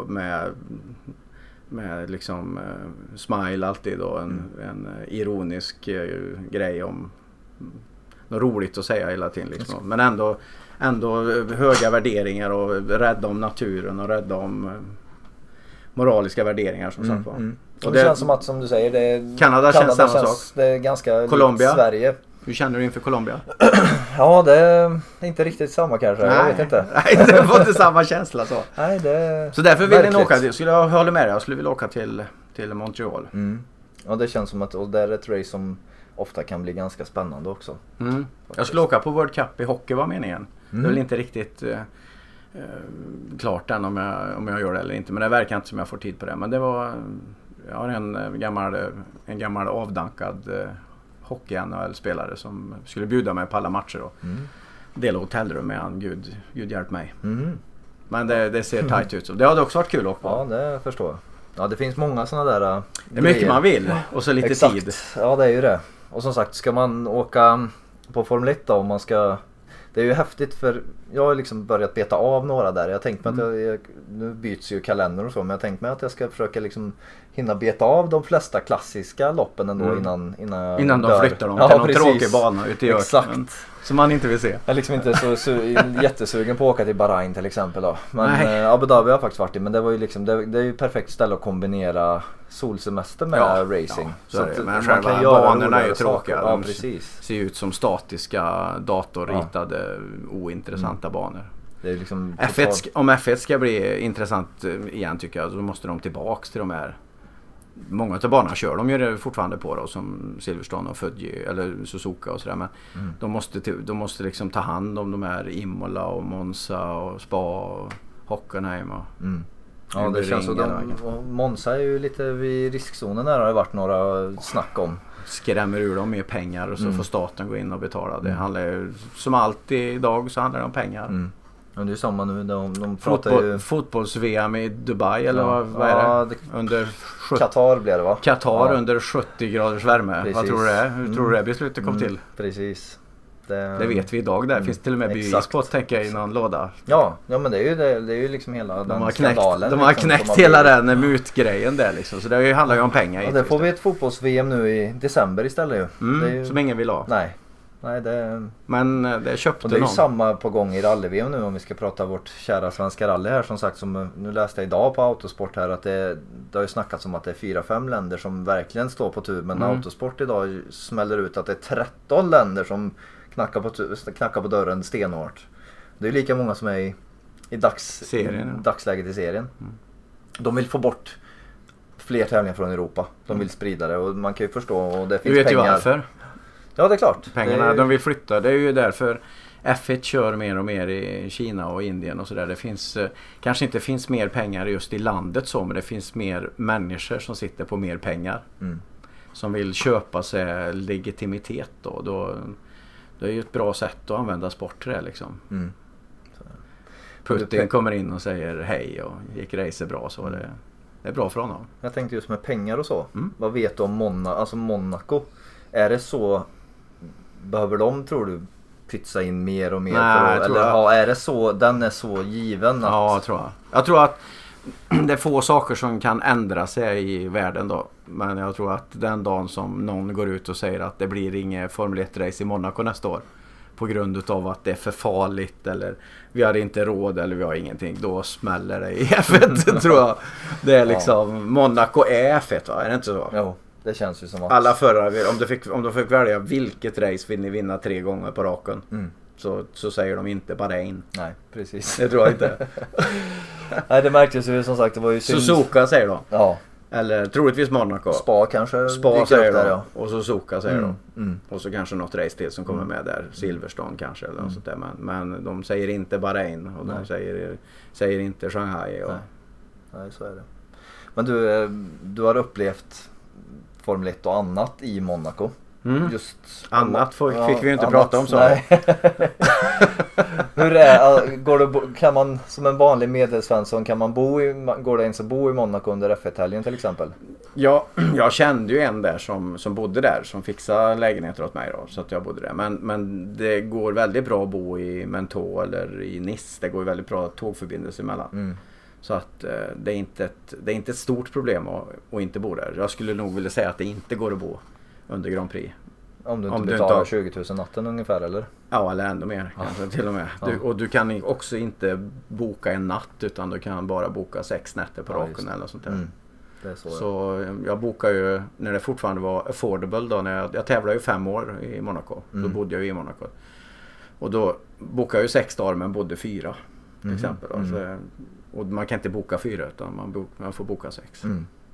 med liksom smile alltid och en ironisk grej om något roligt att säga hela tiden liksom. Men ändå höga värderingar och rädda om naturen och rädda om moraliska värderingar som sagt var.
Och det känns som att, som du säger,
Kanada känns samma sak.
Det är ganska
Colombia.
likt Sverige.
Hur känner du inför Colombia?
Ja, det är inte riktigt samma kanske.
Nej,
jag vet inte.
Nej, det var inte samma känsla så.
Nej,
så därför vill ni åka till, jag håller med dig, jag skulle vilja åka till Montreal.
Ja, det känns som att och det är ett race som ofta kan bli ganska spännande också.
Jag skulle åka på World Cup i hockey, var meningen. Det är väl inte riktigt klart än om jag gör det eller inte, men det verkar inte som jag får tid på det. Men det var, jag har en gammal avdankad hockey-NHL-spelare som skulle bjuda mig på alla matcher och dela hotellrum med han. Gud hjälp mig. Men det ser tajt ut. Så det hade också varit kul att åka på.
Ja, det förstår jag. Ja, det finns många sådana där
det är mycket man vill och så lite tid.
Ja, det är ju det. Och som sagt, ska man åka på Formel 1 då, om man ska det är ju häftigt för jag har liksom börjat beta av några där. Jag tänkte mig att nu byts ju kalender och så, men jag tänkte mig att jag ska försöka liksom hinna beta av de flesta klassiska loppen ändå innan
de flyttar dem till någon tråkig bana ute i öknen som man inte vill se.
Jag är liksom inte så jättesugen på att åka till Bahrain till exempel då. Men Abu Dhabi har jag faktiskt varit i, men det var ju liksom det är ju perfekt ställe att kombinera solsemester med racing.
Ja, så att men själva banorna är ju tråkiga.
Ja, precis.
Ser ut som statiska datorritade ointressanta banor.
Det är liksom
om F1 ska bli intressant igen tycker jag, så måste de tillbaks till de här. Många av banorna kör de ju det fortfarande på då, som Silverstone och Fuji eller Suzuka och sådär, men de måste liksom ta hand om de här Imola och Monza och Spa och Hockenheim och
ja, det känns så. Monza är ju lite vid riskzonen där, har det varit några snack om.
Skrämmer ur dem mer pengar och så får staten gå in och betala. Det handlar ju, som alltid idag så handlar det om pengar.
Men det är ju samma nu. De pratar ju
fotbolls-VM i Dubai eller vad är det? Under
Qatar blir det va?
Qatar under 70 graders värme. Precis. Vad tror du det är? Hur tror du det beslutet kom till?
Precis.
Det vet vi idag där. Finns till och med bevis på att tänka i någon låda.
Ja men det är ju liksom hela den
skandalen. De har knäckt hela den mutgrejen där liksom. Så det handlar ju om pengar.
Ja, det får vi ett fotbolls-VM nu i december istället ju. Det är ju...
Som ingen vill ha.
Nej,
men det köpte någon.
Och det är ju samma på gång i rally-VM nu, om vi ska prata vårt kära svenska rally här, som sagt, som nu läste jag idag på Autosport här att det har ju snackats om att det är 4-5 länder som verkligen står på tur, men Autosport idag smäller ut att det är 13 länder som knackar på dörren stenhårt. Det är ju lika många som är i dagsläget i serien. De vill få bort fler tävlingar från Europa. De vill sprida det, och man kan ju förstå, och det finns pengar.
Du vet ju varför.
Ja, det är klart.
Pengarna, de vill flytta. Det är ju därför F1 kör mer och mer i Kina och Indien och sådär. Det finns, kanske inte finns mer pengar just i landet så, men det finns mer människor som sitter på mer pengar. Som vill köpa sig legitimitet då. Det är ju ett bra sätt att använda sport till det liksom. Putin kommer in och säger hej och gick race bra, så det är bra för honom.
Jag tänkte just med pengar och så. Vad vet du om Monaco? Är det så, behöver de, tror du, pytsa in mer och mer?
Nej,
är det så, den är så given?
Ja, jag tror att det är få saker som kan ändra sig i världen då. Men jag tror att den dagen som någon går ut och säger att det blir inget Formel 1-race i Monaco nästa år på grund av att det är för farligt, eller vi har inte råd, eller vi har ingenting, då smäller det i F1 tror jag. Det är liksom, Monaco är F1 va? Är det inte så?
Jo, det känns ju som att...
Alla förare, om de fick välja vilket race vill ni vinna 3 gånger på raken, så säger de inte Bahrain.
Nej, precis.
Det tror jag inte.
Nej, det märktes ju som sagt, det var ju
Suzuka säger de.
Ja.
Eller troligtvis Monaco.
Spa kanske.
Spa säger
där,
de.
Ja.
Och Suzuka säger de. Och så kanske något race till som kommer med där. Silverstone kanske eller något sånt där. Men de säger inte Bahrain. Och de säger inte Shanghai. Och...
Nej, så är det. Men du har upplevt Formel 1 och annat i Monaco. Just
annat fick vi ju inte prata om så.
Hur är, kan man som en vanlig medelsvensson, kan man går det ens att bo i Monaco under F1-helgen till exempel?
Ja, jag kände ju en där som bodde där, som fixade lägenheter åt mig då, så att jag bodde där. Men det går väldigt bra att bo i Menton eller i Nice. Det går väldigt bra tågförbindelse emellan. Så att det är inte ett stort problem att inte bo där. Jag skulle nog vilja säga att det inte går att bo under Grand Prix.
Om du inte betalar 20 000 natten ungefär, eller?
Ja, eller ändå mer kanske till och med. Och du kan också inte boka en natt, utan du kan bara boka 6 nätter på raken eller sånt där.
Det är
så jag bokar ju när det fortfarande var affordable då, när jag tävlade ju 5 år i Monaco. Då bodde jag ju i Monaco. Och då bokade jag ju 6 dagar men bodde 4 till exempel. Och man kan inte boka 4 utan man får boka 6.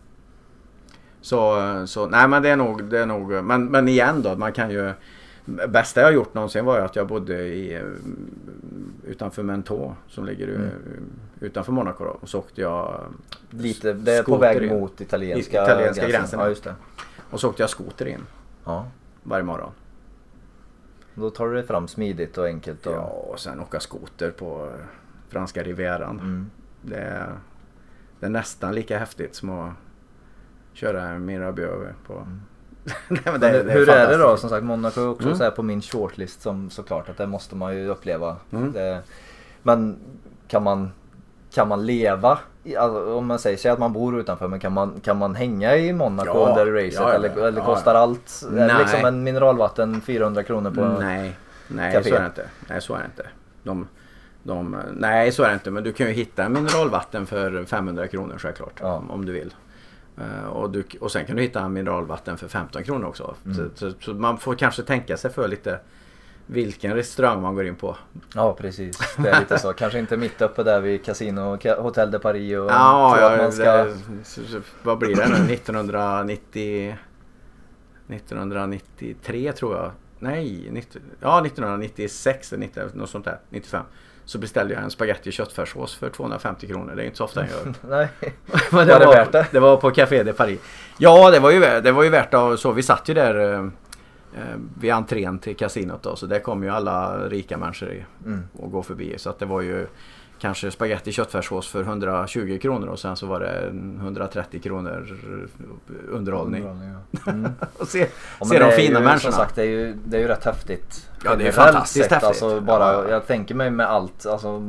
Så nej, men det är nog men igen då, man kan ju, bästa jag har gjort någonsin var ju att jag bodde utanför Menton som ligger utanför Monaco då, och så åkte jag
lite, det är på väg mot italienska
gränsen.
Ja, just det.
Och så åkte jag skoter in.
Ja.
Varje morgon.
Då tar du det fram smidigt och enkelt och...
Ja, och sen åka skoter på franska rivieran. Det är nästan lika häftigt som att köra en Mirabeau på Nej, men
hur är det då? Som sagt, Monaco är också så här på min shortlist som såklart att det måste man ju uppleva. Men kan man leva alltså, om man säger att man bor utanför, men kan man hänga i Monaco under racet eller kostar allt liksom en mineralvatten 400 kronor på
Nej, café? Så är det inte. Nej, så är det inte. Nej, så är det inte, men du kan ju hitta en mineralvatten för 500 kronor självklart om du vill. Och sen kan du hitta en mineralvatten för 15 kronor också. Så man får kanske tänka sig för lite vilken restaurang man går in på.
Ja, precis. Det är lite så. Kanske inte mitt uppe där vid Casino Hotel de Paris och
man ska... vad blir det nu? 1993 tror jag. Nej, 1996 eller något sånt där. 95. Så beställde jag en spaghetti och köttfärssås för 250 kronor. Det är inte så ofta jag gör.
Nej.
Men det var värt det? Det var på Café de Paris. Ja, det var ju värt det. Så vi satt ju där vid entrén till kasinot då. Så där kom ju alla rika människor och gå förbi. Så att det var ju kanske spaghetti och köttfärssås för 120 kronor och sen så var det 130 kronor underhållning. Och se de fina människorna. Som
sagt, det är ju rätt häftigt.
Ja, det är fantastiskt häftigt.
Alltså, jag tänker mig med allt. Alltså,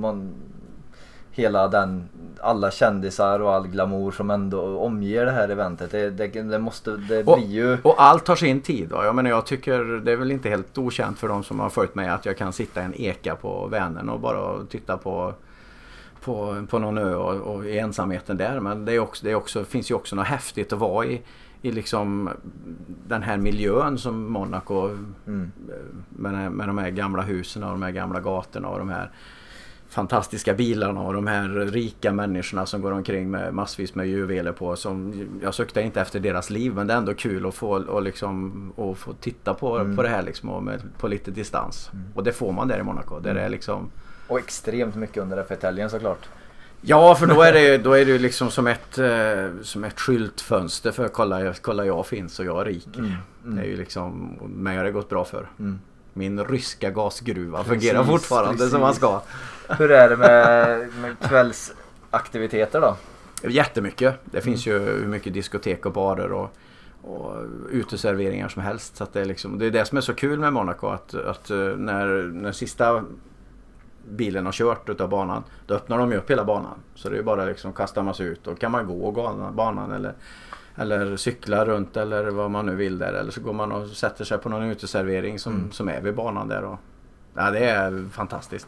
alla kändisar och all glamour som ändå omger det här eventet. Det blir ju...
Och allt tar sin tid. Va? Jag tycker det är väl inte helt okänt för de som har följt mig att jag kan sitta i en eka på Vänern och bara titta på någon ö och i ensamheten där. Men det finns ju också något häftigt att vara i liksom den här miljön som Monaco med de här gamla husen och de här gamla gatorna och de här fantastiska bilarna och de här rika människorna som går omkring med massvis med juveler på. Jag sökte inte efter deras liv, men det är ändå kul att få titta på det här liksom, på lite distans. Och det får man där i Monaco. Där det är liksom...
Och extremt mycket under F1-helgen såklart.
Ja, för då är det liksom som ett skyltfönster för kolla jag finns och jag är rik. Det är ju liksom, mig har det gått bra för. Min ryska gasgruva fungerar fortfarande som man ska.
Hur är det med kvällsaktiviteter då?
Jättemycket. Det finns ju hur mycket diskotek och barer och uteserveringar som helst. Så att det är det som är så kul med Monaco att när sista bilen har kört utav banan, då öppnar de ju upp hela banan. Så det är bara liksom kastar man sig ut och kan man gå banan eller cykla runt eller vad man nu vill där, eller så går man och sätter sig på någon uteservering som är vid banan där och det är fantastiskt.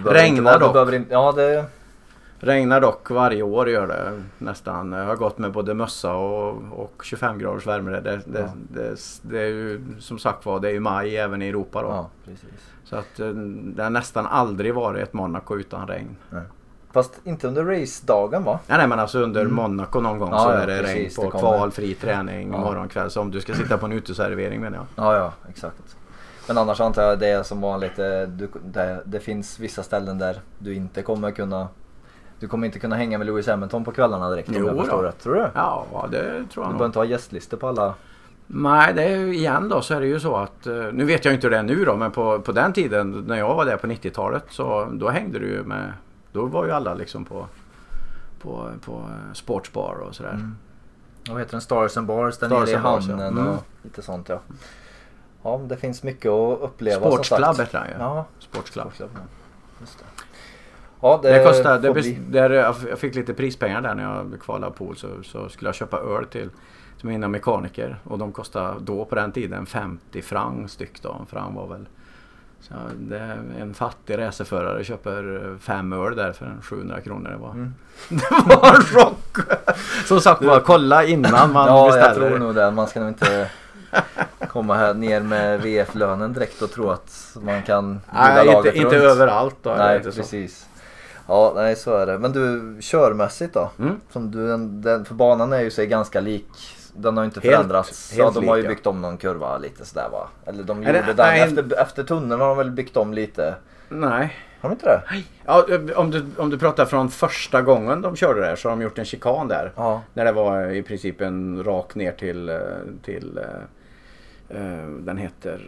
Regnar dock varje år gör det nästan. Jag har gått med både mössa och 25 graders värme. Det är ju som sagt var, det är ju maj även i Europa då.
Ja, precis.
Så att det har nästan aldrig varit ett Monaco utan regn.
Nej. Fast inte under race-dagen va?
Nej, men alltså under Monaco någon gång så är det precis, regn på kvalfri träning morgon, kväll. Så om du ska sitta på en uteservering menar jag.
Ja, exakt. Men annars antar jag det är som vanligt. Det finns vissa ställen där du inte kommer kunna... Du kommer inte kunna hänga med Lewis Hamilton på kvällarna direkt.
Jo,
om jag förstår rätt, tror du?
Ja, det tror jag
Du behöver inte ha gästlistor på alla...
Nej, det är igen då så är det ju så att nu vet jag inte hur det är nu då, men på den tiden när jag var där på 90-talet så då hängde du ju med, då var ju alla liksom på sportsbar och sådär.
Vad heter den? Stars and Bars där nere i hamnen och lite sånt ja. Ja, det finns mycket att uppleva.
Sportsklubb heter det ju. Ja, sportsklubb.
Just det.
Ja, det kostade, jag fick lite prispengar där när jag kvalade pool så skulle jag köpa öl till mina mekaniker och de kostade då på den tiden 50 franc styck då. En franc var väl så det är en fattig reseförare köper 5 öl där för 700 kronor det var. Det var en chock. Som sagt bara kolla innan man beställer.
Jag tror nog det. Man ska nog inte komma här ner med VF-lönen direkt och tro att man kan
inte överallt då.
Nej, inte precis. Så. Ja, nej så är det. Men du, körmässigt då? Som för banan är ju sig ganska lik. Den har inte förändrats.
Helt
de har ju byggt om någon kurva lite sådär va? Eller de gjorde den efter tunneln har de väl byggt om lite?
Nej.
Har de inte det?
Nej. Ja, om du pratar från första gången de körde där så har de gjort en chikan där. Ja. När det var i princip en rak ner till den heter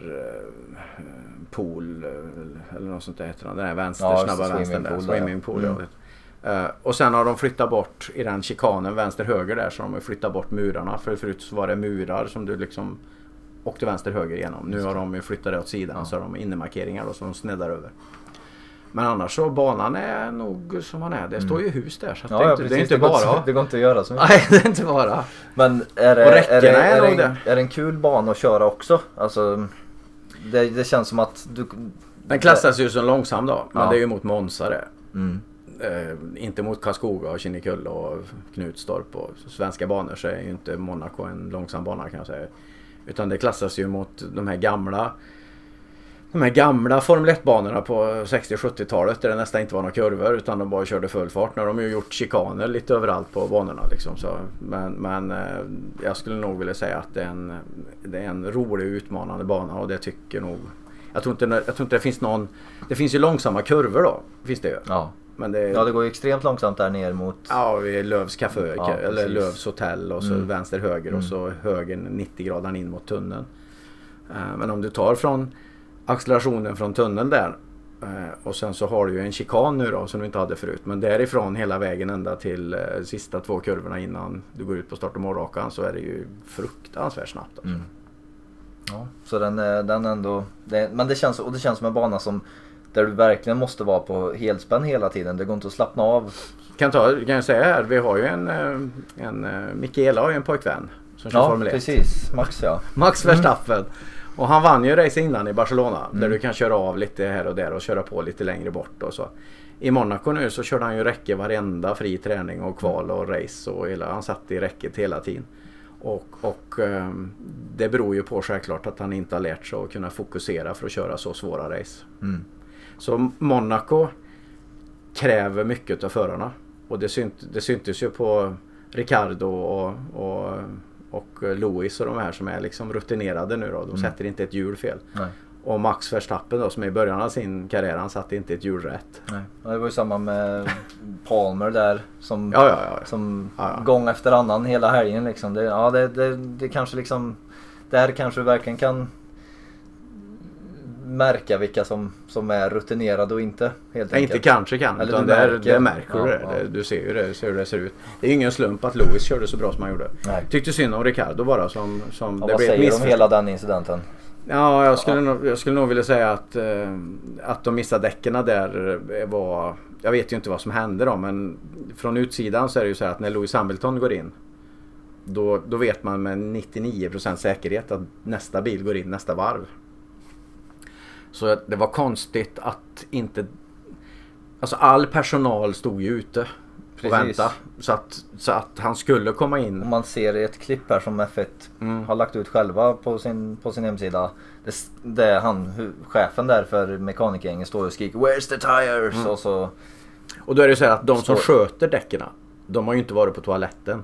pool eller något sånt där heter den. Den är snabba vänstern där. Swimmingpool. Och sen har de flyttat bort i den chikanen vänster-höger där så de har flyttat bort murarna. För förut så var det murar som du liksom åkte vänster höger igenom. Nu har de ju flyttat det åt sidan så har de innemarkeringar då som de sneddar över. Men annars så banan är nog som man är. Det står ju hus där så det är inte bara.
Det går inte att göra så mycket.
Nej, det är inte bara.
Men är det en kul bana att köra också? Alltså det känns som att
den klassas ju som långsam då, men det är ju mot Monza det. Inte mot Karlskoga och Kinnekulle och Knutstorp och svenska banor så är ju inte Monaco en långsam bana kan jag säga. Utan det klassas ju mot de här gamla Formel 1-banorna på 60-70-talet där det nästan inte var några kurvor utan de bara körde full fart. Nu har de ju gjort chikaner lite överallt på banorna liksom. Så, men jag skulle nog vilja säga att det är en rolig utmanande bana och det tycker nog. Jag tror inte det finns någon. Det finns ju långsamma kurvor då, finns det ju.
Ja.
Men
det går ju extremt långsamt där ner mot...
Ja, vid Lövs Café eller Lövs hotell och så vänster höger och så höger 90 grader in mot tunneln. Men om du tar från accelerationen från tunneln där och sen så har du ju en chikan nu då som du inte hade förut. Men därifrån hela vägen ända till sista 2 kurvorna innan du går ut på start och målrakan så är det ju fruktansvärt snabbt. Alltså.
Ja, så den ändå... Men det känns som en bana som... Där du verkligen måste vara på helspänn hela tiden. Det går inte att slappna av.
Kan jag säga här, vi har ju en Mikaela har ju en pojkvän som kör Formel 1.
Precis. Max
Verstappen. Och han vann ju race innan i Barcelona där du kan köra av lite här och där och köra på lite längre bort och så. I Monaco nu så körde han ju räcke varenda fri träning och kval och race och han satt i räcket hela tiden. Och det beror ju på självklart att han inte har lärt sig att kunna fokusera för att köra så svåra race. Så Monaco kräver mycket av förarna. Och det syntes ju på Ricardo och Lewis och de här som är liksom rutinerade nu då. De sätter inte ett hjul fel.
Nej.
Och Max Verstappen då som i början av sin karriär han satte inte ett hjul rätt.
Nej. Det var ju samma med Palmer där som, som
Ja.
gång efter annan hela helgen liksom. Det kanske liksom där kanske du verkligen kan märka vilka som är rutinerade och inte helt enkelt.
Inte kanske kan
eller
utan det märker du det. Ja. Du ser ju det, ser hur det ser ut. Det är ingen slump att Lewis körde så bra som han gjorde.
Nej.
Tyckte synd om Ricardo bara som det
vad
blev
säger du om hela den incidenten?
Ja, jag skulle nog vilja säga att de missade däckerna där var... Jag vet ju inte vad som hände då, men från utsidan så är det ju så här att när Lewis Hamilton går in då vet man med 99% säkerhet att nästa bil går in nästa varv. Så det var konstigt att inte... Alltså all personal stod ju ute och väntade så att han skulle komma in.
Om man ser ett klipp här som F1 har lagt ut själva på sin hemsida. Chefen där för mekanikgängen står och skriker "Where's the tires?"
Och då är det så här att de som sköter däckerna, de har ju inte varit på toaletten.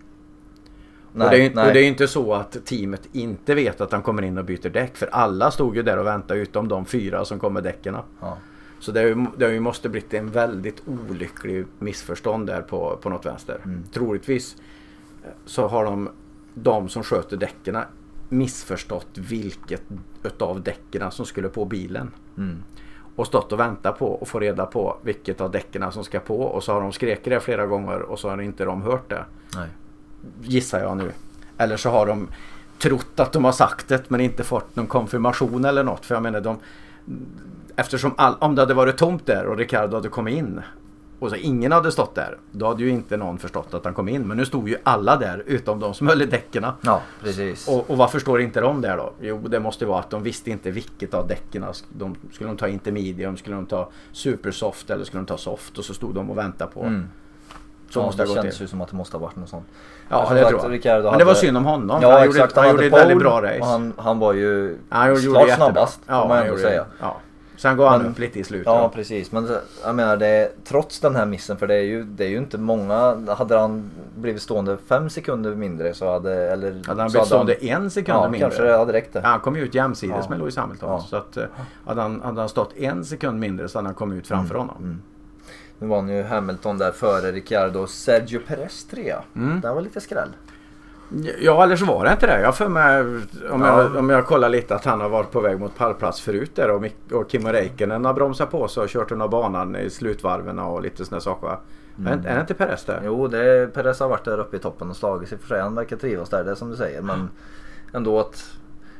Och det är ju inte så att teamet inte vet att han kommer in och byter däck. För alla stod ju där och väntade utom de 4 som kom med däckerna.
Ja.
Så det måste blivit en väldigt olycklig missförstånd där på något vänster. Troligtvis så har de som sköter däckerna missförstått vilket utav däckerna som skulle på bilen. Och stått och väntat på och få reda på vilket av däckerna som ska på. Och så har de skreket det flera gånger och så har inte de hört det.
Nej.
Gissar jag nu. Eller så har de trott att de har sagt det men inte fått någon konfirmation eller något. För jag menar eftersom om det hade varit tomt där och Ricardo hade kommit in och så ingen hade stått där, då hade ju inte någon förstått att han kom in. Men nu stod ju alla där utom de som höll i däckerna.
Ja, precis.
Och varför står inte de där då? Jo, det måste vara att de visste inte vilket av däckerna. Skulle de ta intermedium, skulle de ta supersoft eller skulle de ta soft och så stod de och väntade på. Så måste
det
ha gått
känns
till.
ju som att det måste ha varit något sånt.
Ja, det tror jag. Men det var synd om honom.
Ja,
Han gjorde ett väldigt bra race.
Och han var ju
klart
snabbast,
ja,
får man ändå säga.
Ja. Sen går han upp lite i slutet.
Ja, precis. Men jag menar, trots den här missen, för det är ju inte många. Hade han blivit stående 5 sekunder mindre så hade
han blivit stående 1 sekund mindre.
Kanske det hade räckt det.
Han kom ju ut jämsides med Lewis Hamilton. Så att hade han stått 1 sekund mindre så hade han kommit ut framför honom.
Nu var ju Hamilton där före Ricardo och Sergio Perez 3. Det var lite skräll.
Ja, eller så var det inte det. Jag för mig, om jag kollar lite att han har varit på väg mot pallplats förut där och Kimi Räikkönen har bromsat på sig och kört under banan i slutvarven och lite sådana saker. Men är det inte Perez där?
Jo, Perez har varit där uppe i toppen och slagit sig för sig. Han verkar trivas där, det är som du säger. Men ändå att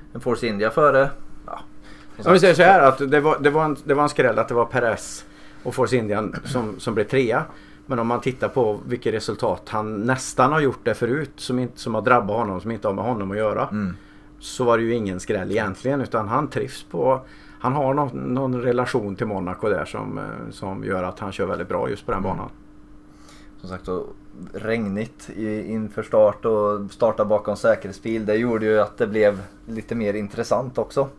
en Force India före. Ja,
om vi säger så här att det var en skräll att det var Perez och Force India som blev 3. Men om man tittar på vilket resultat han nästan har gjort det förut som har drabbat honom, som inte har med honom att göra. Så var det ju ingen skräll egentligen, utan han trivs på, han har någon relation till Monaco där som gör att han kör väldigt bra just på den banan.
Som sagt, och regnigt inför start och starta bakom säkerhetsbil, det gjorde ju att det blev lite mer intressant också.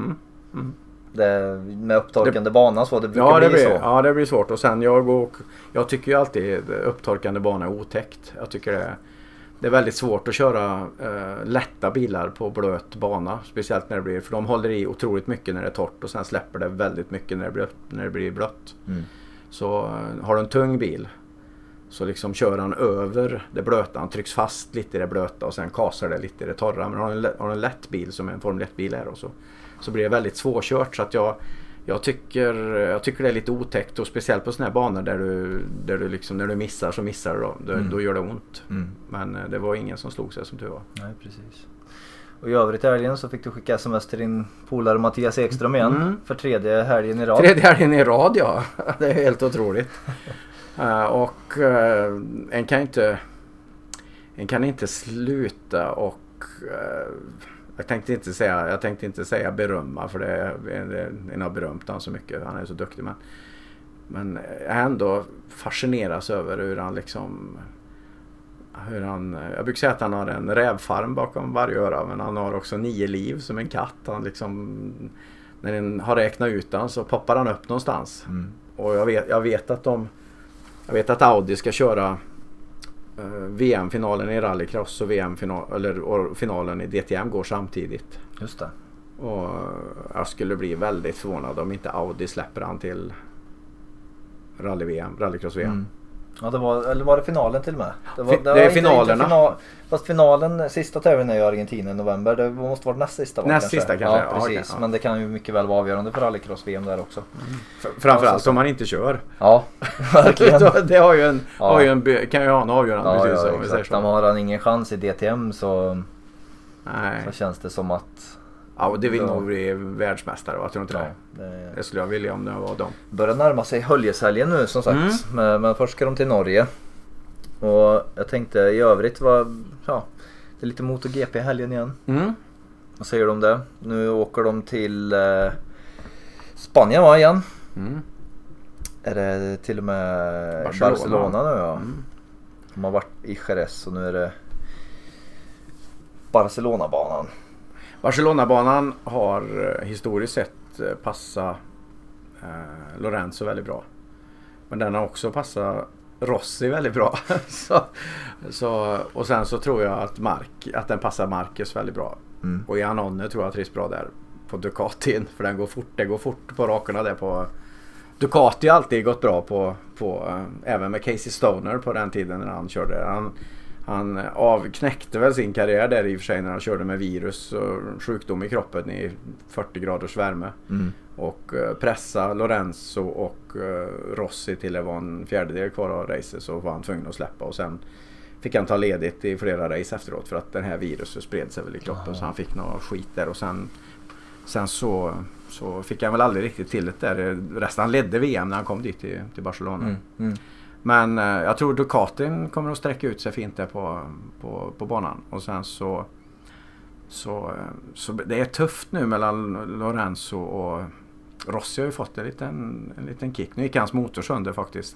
Det, med upptorkande bana så det brukar bli så.
Ja, det blir svårt. Och sen jag tycker ju alltid upptorkande bana är otäckt. Jag tycker det är väldigt svårt att köra lätta bilar på blöt bana, speciellt när det blir, för de håller i otroligt mycket när det är torrt och sen släpper det väldigt mycket när det blir blött. Så har du en tung bil så liksom kör han över det blöta, han trycks fast lite i det blöta och sen kasar det lite i det torra. Men har en lätt bil som en Formel 1-bil är och så blir det väldigt svårkört, så att jag tycker det är lite otäckt, och speciellt på såna här banor där du liksom, när du missar så missar du då gör det ont. Men det var ingen som slog sig som tur var.
Nej, precis. Och i övrigt i helgen så fick du skicka sms till din polare Mattias Ekström igen för tredje helgen i rad.
Tredje helgen i rad, ja. Det är helt otroligt. Och en kan inte sluta och jag tänkte inte säga berömma, för en har berömt han så mycket, han är så duktig, men jag ändå fascineras över hur han, jag brukar säga att han har en rävfarm bakom varje öra, men han har också 9 liv som en katt. Han liksom, när den har räknat ut den så poppar han upp någonstans. Och jag vet att Audi ska köra VM-finalen i rallycross och finalen i DTM går samtidigt.
Just det.
Och jag skulle bli väldigt förvånad om inte Audi släpper han till rallycross-VM.
Ja, var det finalen till och med?
Det är finalerna.
Fast finalen, sista tävlingen är i Argentina i november. Det måste vara näst sista.
Näst sista kanske.
Ja, precis. Men det kan ju mycket väl vara avgörande för rallycross-VM där också.
Framförallt om man inte kör.
Ja, verkligen.
Det kan ju ha en avgörande precis.
Ja, exakt. Har han ingen chans i DTM så känns det som att...
Ja, och det vill nog bli världsmästare, jag tror inte det. Det skulle jag vilja om det var dem.
Börjar närma sig Höljeshelgen nu som sagt. Men först ska de till Norge. Och jag tänkte i övrigt det är lite MotoGP helgen igen. Vad säger de om det? Nu åker de till Spanien igen. Är det till och med Barcelona nu De har varit i Jerez och nu är det Barcelona-banan.
Barcelona-banan har historiskt sett passat Lorenzo väldigt bra. Men den har också passat Rossi väldigt bra. Och sen så tror jag att den passar Marquez väldigt bra. Och i Anonne tror jag att det är bra där på Ducatin, för det går fort på rakorna där på Ducati har alltid gått bra på även med Casey Stoner på den tiden när han körde. Han avknäckte väl sin karriär där i och för sig när han körde med virus och sjukdom i kroppen i 40 graders värme. Och pressa Lorenzo och Rossi till det var en fjärdedel kvar av racet, så var han tvungen att släppa, och sen fick han ta ledigt i flera race efteråt för att den här viruset spred sig väl i kroppen, så han fick något skit där, och sen så fick han väl aldrig riktigt till det där. Resten han ledde VM när han kom dit till Barcelona. Men jag tror Ducatin kommer att sträcka ut sig fint där på banan. Och sen så det är tufft nu mellan Lorenzo och Rossi har ju fått en liten kick. Nu gick hans motor sönder faktiskt.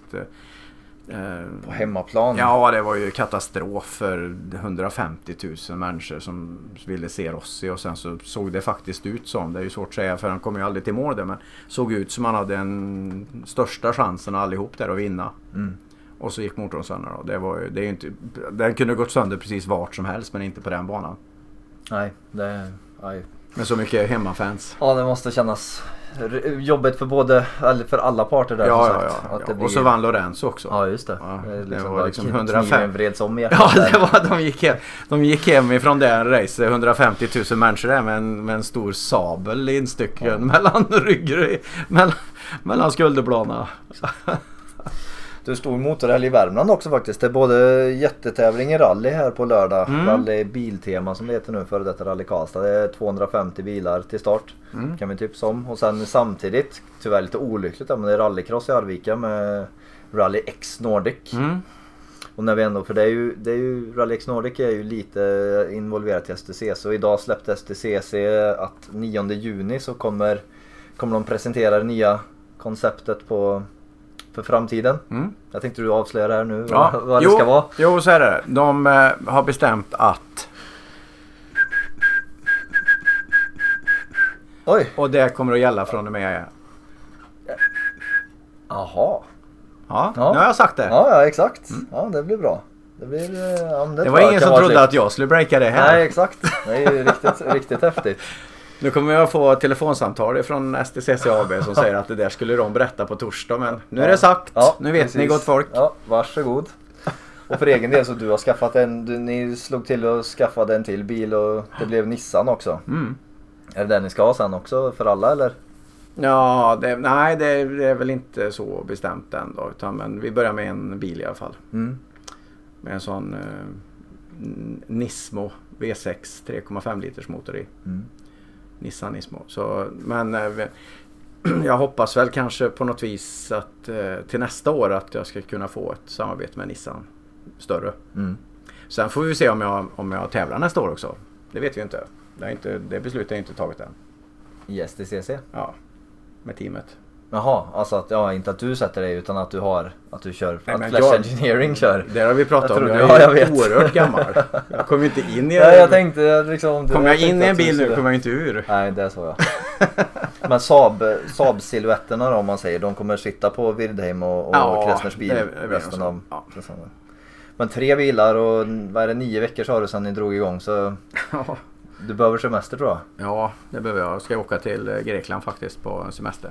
På hemmaplan?
Ja, det var ju katastrof för 150 000 människor som ville se Rossi, och sen så såg det faktiskt ut som, det är ju svårt att säga för han kom ju aldrig till mål där, men såg ut som han hade den största chansen allihop där att vinna. Och så gick motorn sönder då. Det är ju inte, den kunde gått sönder precis vart som helst, men inte på den banan.
Nej.
Men så mycket hemmafans.
Ja, det måste kännas jobbigt för alla parter där.
Ja. Och så vann Lorenzo också.
Ja, just det.
Ja,
det
var liksom 105
vreds om
de gick hem ifrån den race 150 000 människor där med en stor sabel instycken mellan ryggen mellan skulderbladarna.
Du stod i motorhelg i Värmland också faktiskt. Det är både jättetävling i rally här på lördag. Rally Biltema som det heter nu, före detta Rally Karlstad. Det är 250 bilar till start. Kan vi tipsa om. Och sen samtidigt, tyvärr lite olyckligt, men det är rallycross i Arvika med Rally X Nordic. Och när vi ändå, för det är ju Rally X Nordic är ju lite involverat i STCC. Och idag släppte STCC att 9 juni så kommer de presentera det nya konceptet för framtiden. Jag tänkte du avslöja det här nu, vad det ska vara.
Jo, så är det. De har bestämt att...
Oj!
Och det kommer att gälla från och med...
Jaha.
Ja, nu har jag sagt det.
Ja, exakt. Ja, det blir bra. Det
var ingen som trodde att jag skulle breaka det här.
Nej, exakt. Det är ju riktigt häftigt.
Nu kommer jag få telefonsamtal från STCC AB som säger att det där skulle de berätta på torsdag. Men nu är det sagt. Ja, nu vet ni gott folk.
Ja, varsågod. Och för egen del så du har skaffat ni slog till och skaffade en till bil och det blev Nissan också. Är det den ni ska ha sen också för alla eller?
Ja, det är väl inte så bestämt ändå. Men vi börjar med en bil i alla fall. Med en sån Nismo V6 3,5 liters motor i. Nissan Nismo. Så, men jag hoppas väl kanske på något vis att till nästa år att jag ska kunna få ett samarbete med Nissan större. Sen får vi se om jag tävlar nästa år också. Det vet vi inte. Det beslutet är inte taget än.
I STCC?
Ja, med teamet.
Jaha, alltså att inte att du sätter dig utan att du kör, att Flash Engineering kör.
Det har vi pratat om. Jag är oerhört gammal. Jag kommer inte in i...
Nej, jag tänkte liksom...
Kommer jag in i en bil nu kommer jag inte ur.
Nej, det är så jag. Men Saab-silhuetterna då, om man säger, de kommer sitta på Wirdheim och Kressners bil resten av säsongen. Men 3 bilar och vad är det, 9 veckor sa du sedan ni drog igång, så du behöver semester tror jag. Ja,
det behöver jag. Jag ska åka till Grekland faktiskt på semester.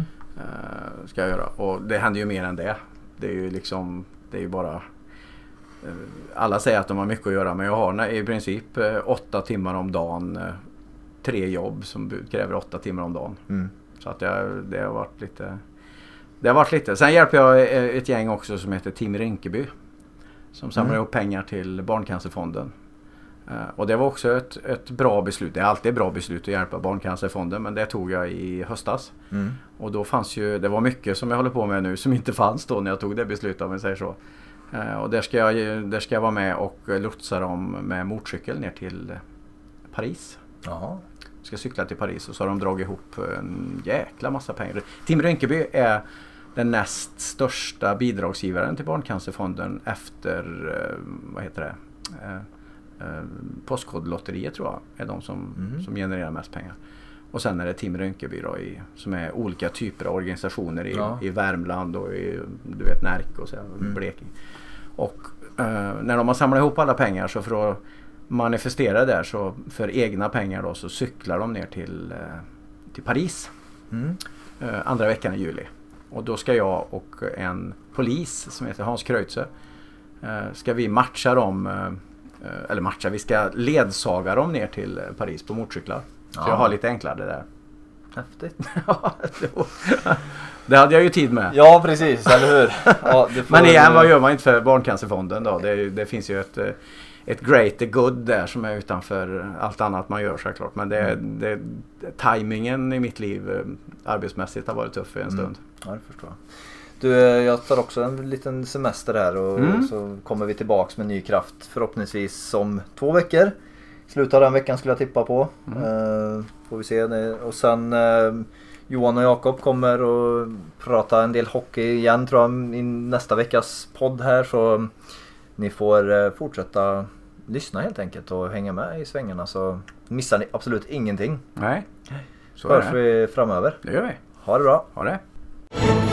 Ska jag göra. Och det händer ju mer än det. Det är ju liksom, det är ju bara... Alla säger att de har mycket att göra, men jag har i princip 8 timmar om dagen, 3 jobb som kräver 8 timmar om dagen. Så att det har varit lite... Det har varit lite. Sen hjälper jag ett gäng också som heter Team Rinkeby, som samlar ihop pengar till Barncancerfonden. Och det var också ett bra beslut. Det är alltid ett bra beslut att hjälpa Barncancerfonden, men det tog jag i höstas. Och då fanns ju, det var mycket som jag håller på med nu som inte fanns då när jag tog det beslutet, om jag säger så. Och där ska jag vara med och lotsa dem med motorcykel ner till Paris.
Jaha.
Ska cykla till Paris och så har de dragit ihop en jäkla massa pengar. Team Rinkeby är den näst största bidragsgivaren till Barncancerfonden efter, vad heter det? Postkodlotteriet tror jag är de som genererar mest pengar. Och sen är det Team Rinkeby då som är olika typer av organisationer i Värmland och i, du vet, Närke och så Blekinge. Och när de har samlat ihop alla pengar, så för att manifestera där, så för egna pengar då, så cyklar de ner till Paris andra veckan i juli. Och då ska jag och en polis som heter Hans Kreutze, ska vi matcha dem, vi ska ledsaga dem ner till Paris på motorcyklar. Så jag har lite enklare där.
Häftigt.
Det hade jag ju tid med.
Ja, precis, eller hur? Ja,
men igen, vad gör man inte för Barncancerfonden då? Det finns ju ett greater good där som är utanför allt annat man gör, såklart. Men timingen i mitt liv arbetsmässigt har varit tuff för en stund.
Ja, det förstår jag. Du, jag tar också en liten semester här och så kommer vi tillbaks med ny kraft förhoppningsvis om 2 veckor. Slutet av den veckan skulle jag tippa på. Får vi se. Och sen Johan och Jakob kommer och prata en del hockey igen tror jag i nästa veckas podd här, så ni får fortsätta lyssna helt enkelt och hänga med i svängarna, så missar ni absolut ingenting.
Nej.
Så hörs vi framöver.
Det gör vi.
Ha det bra.
Ha det.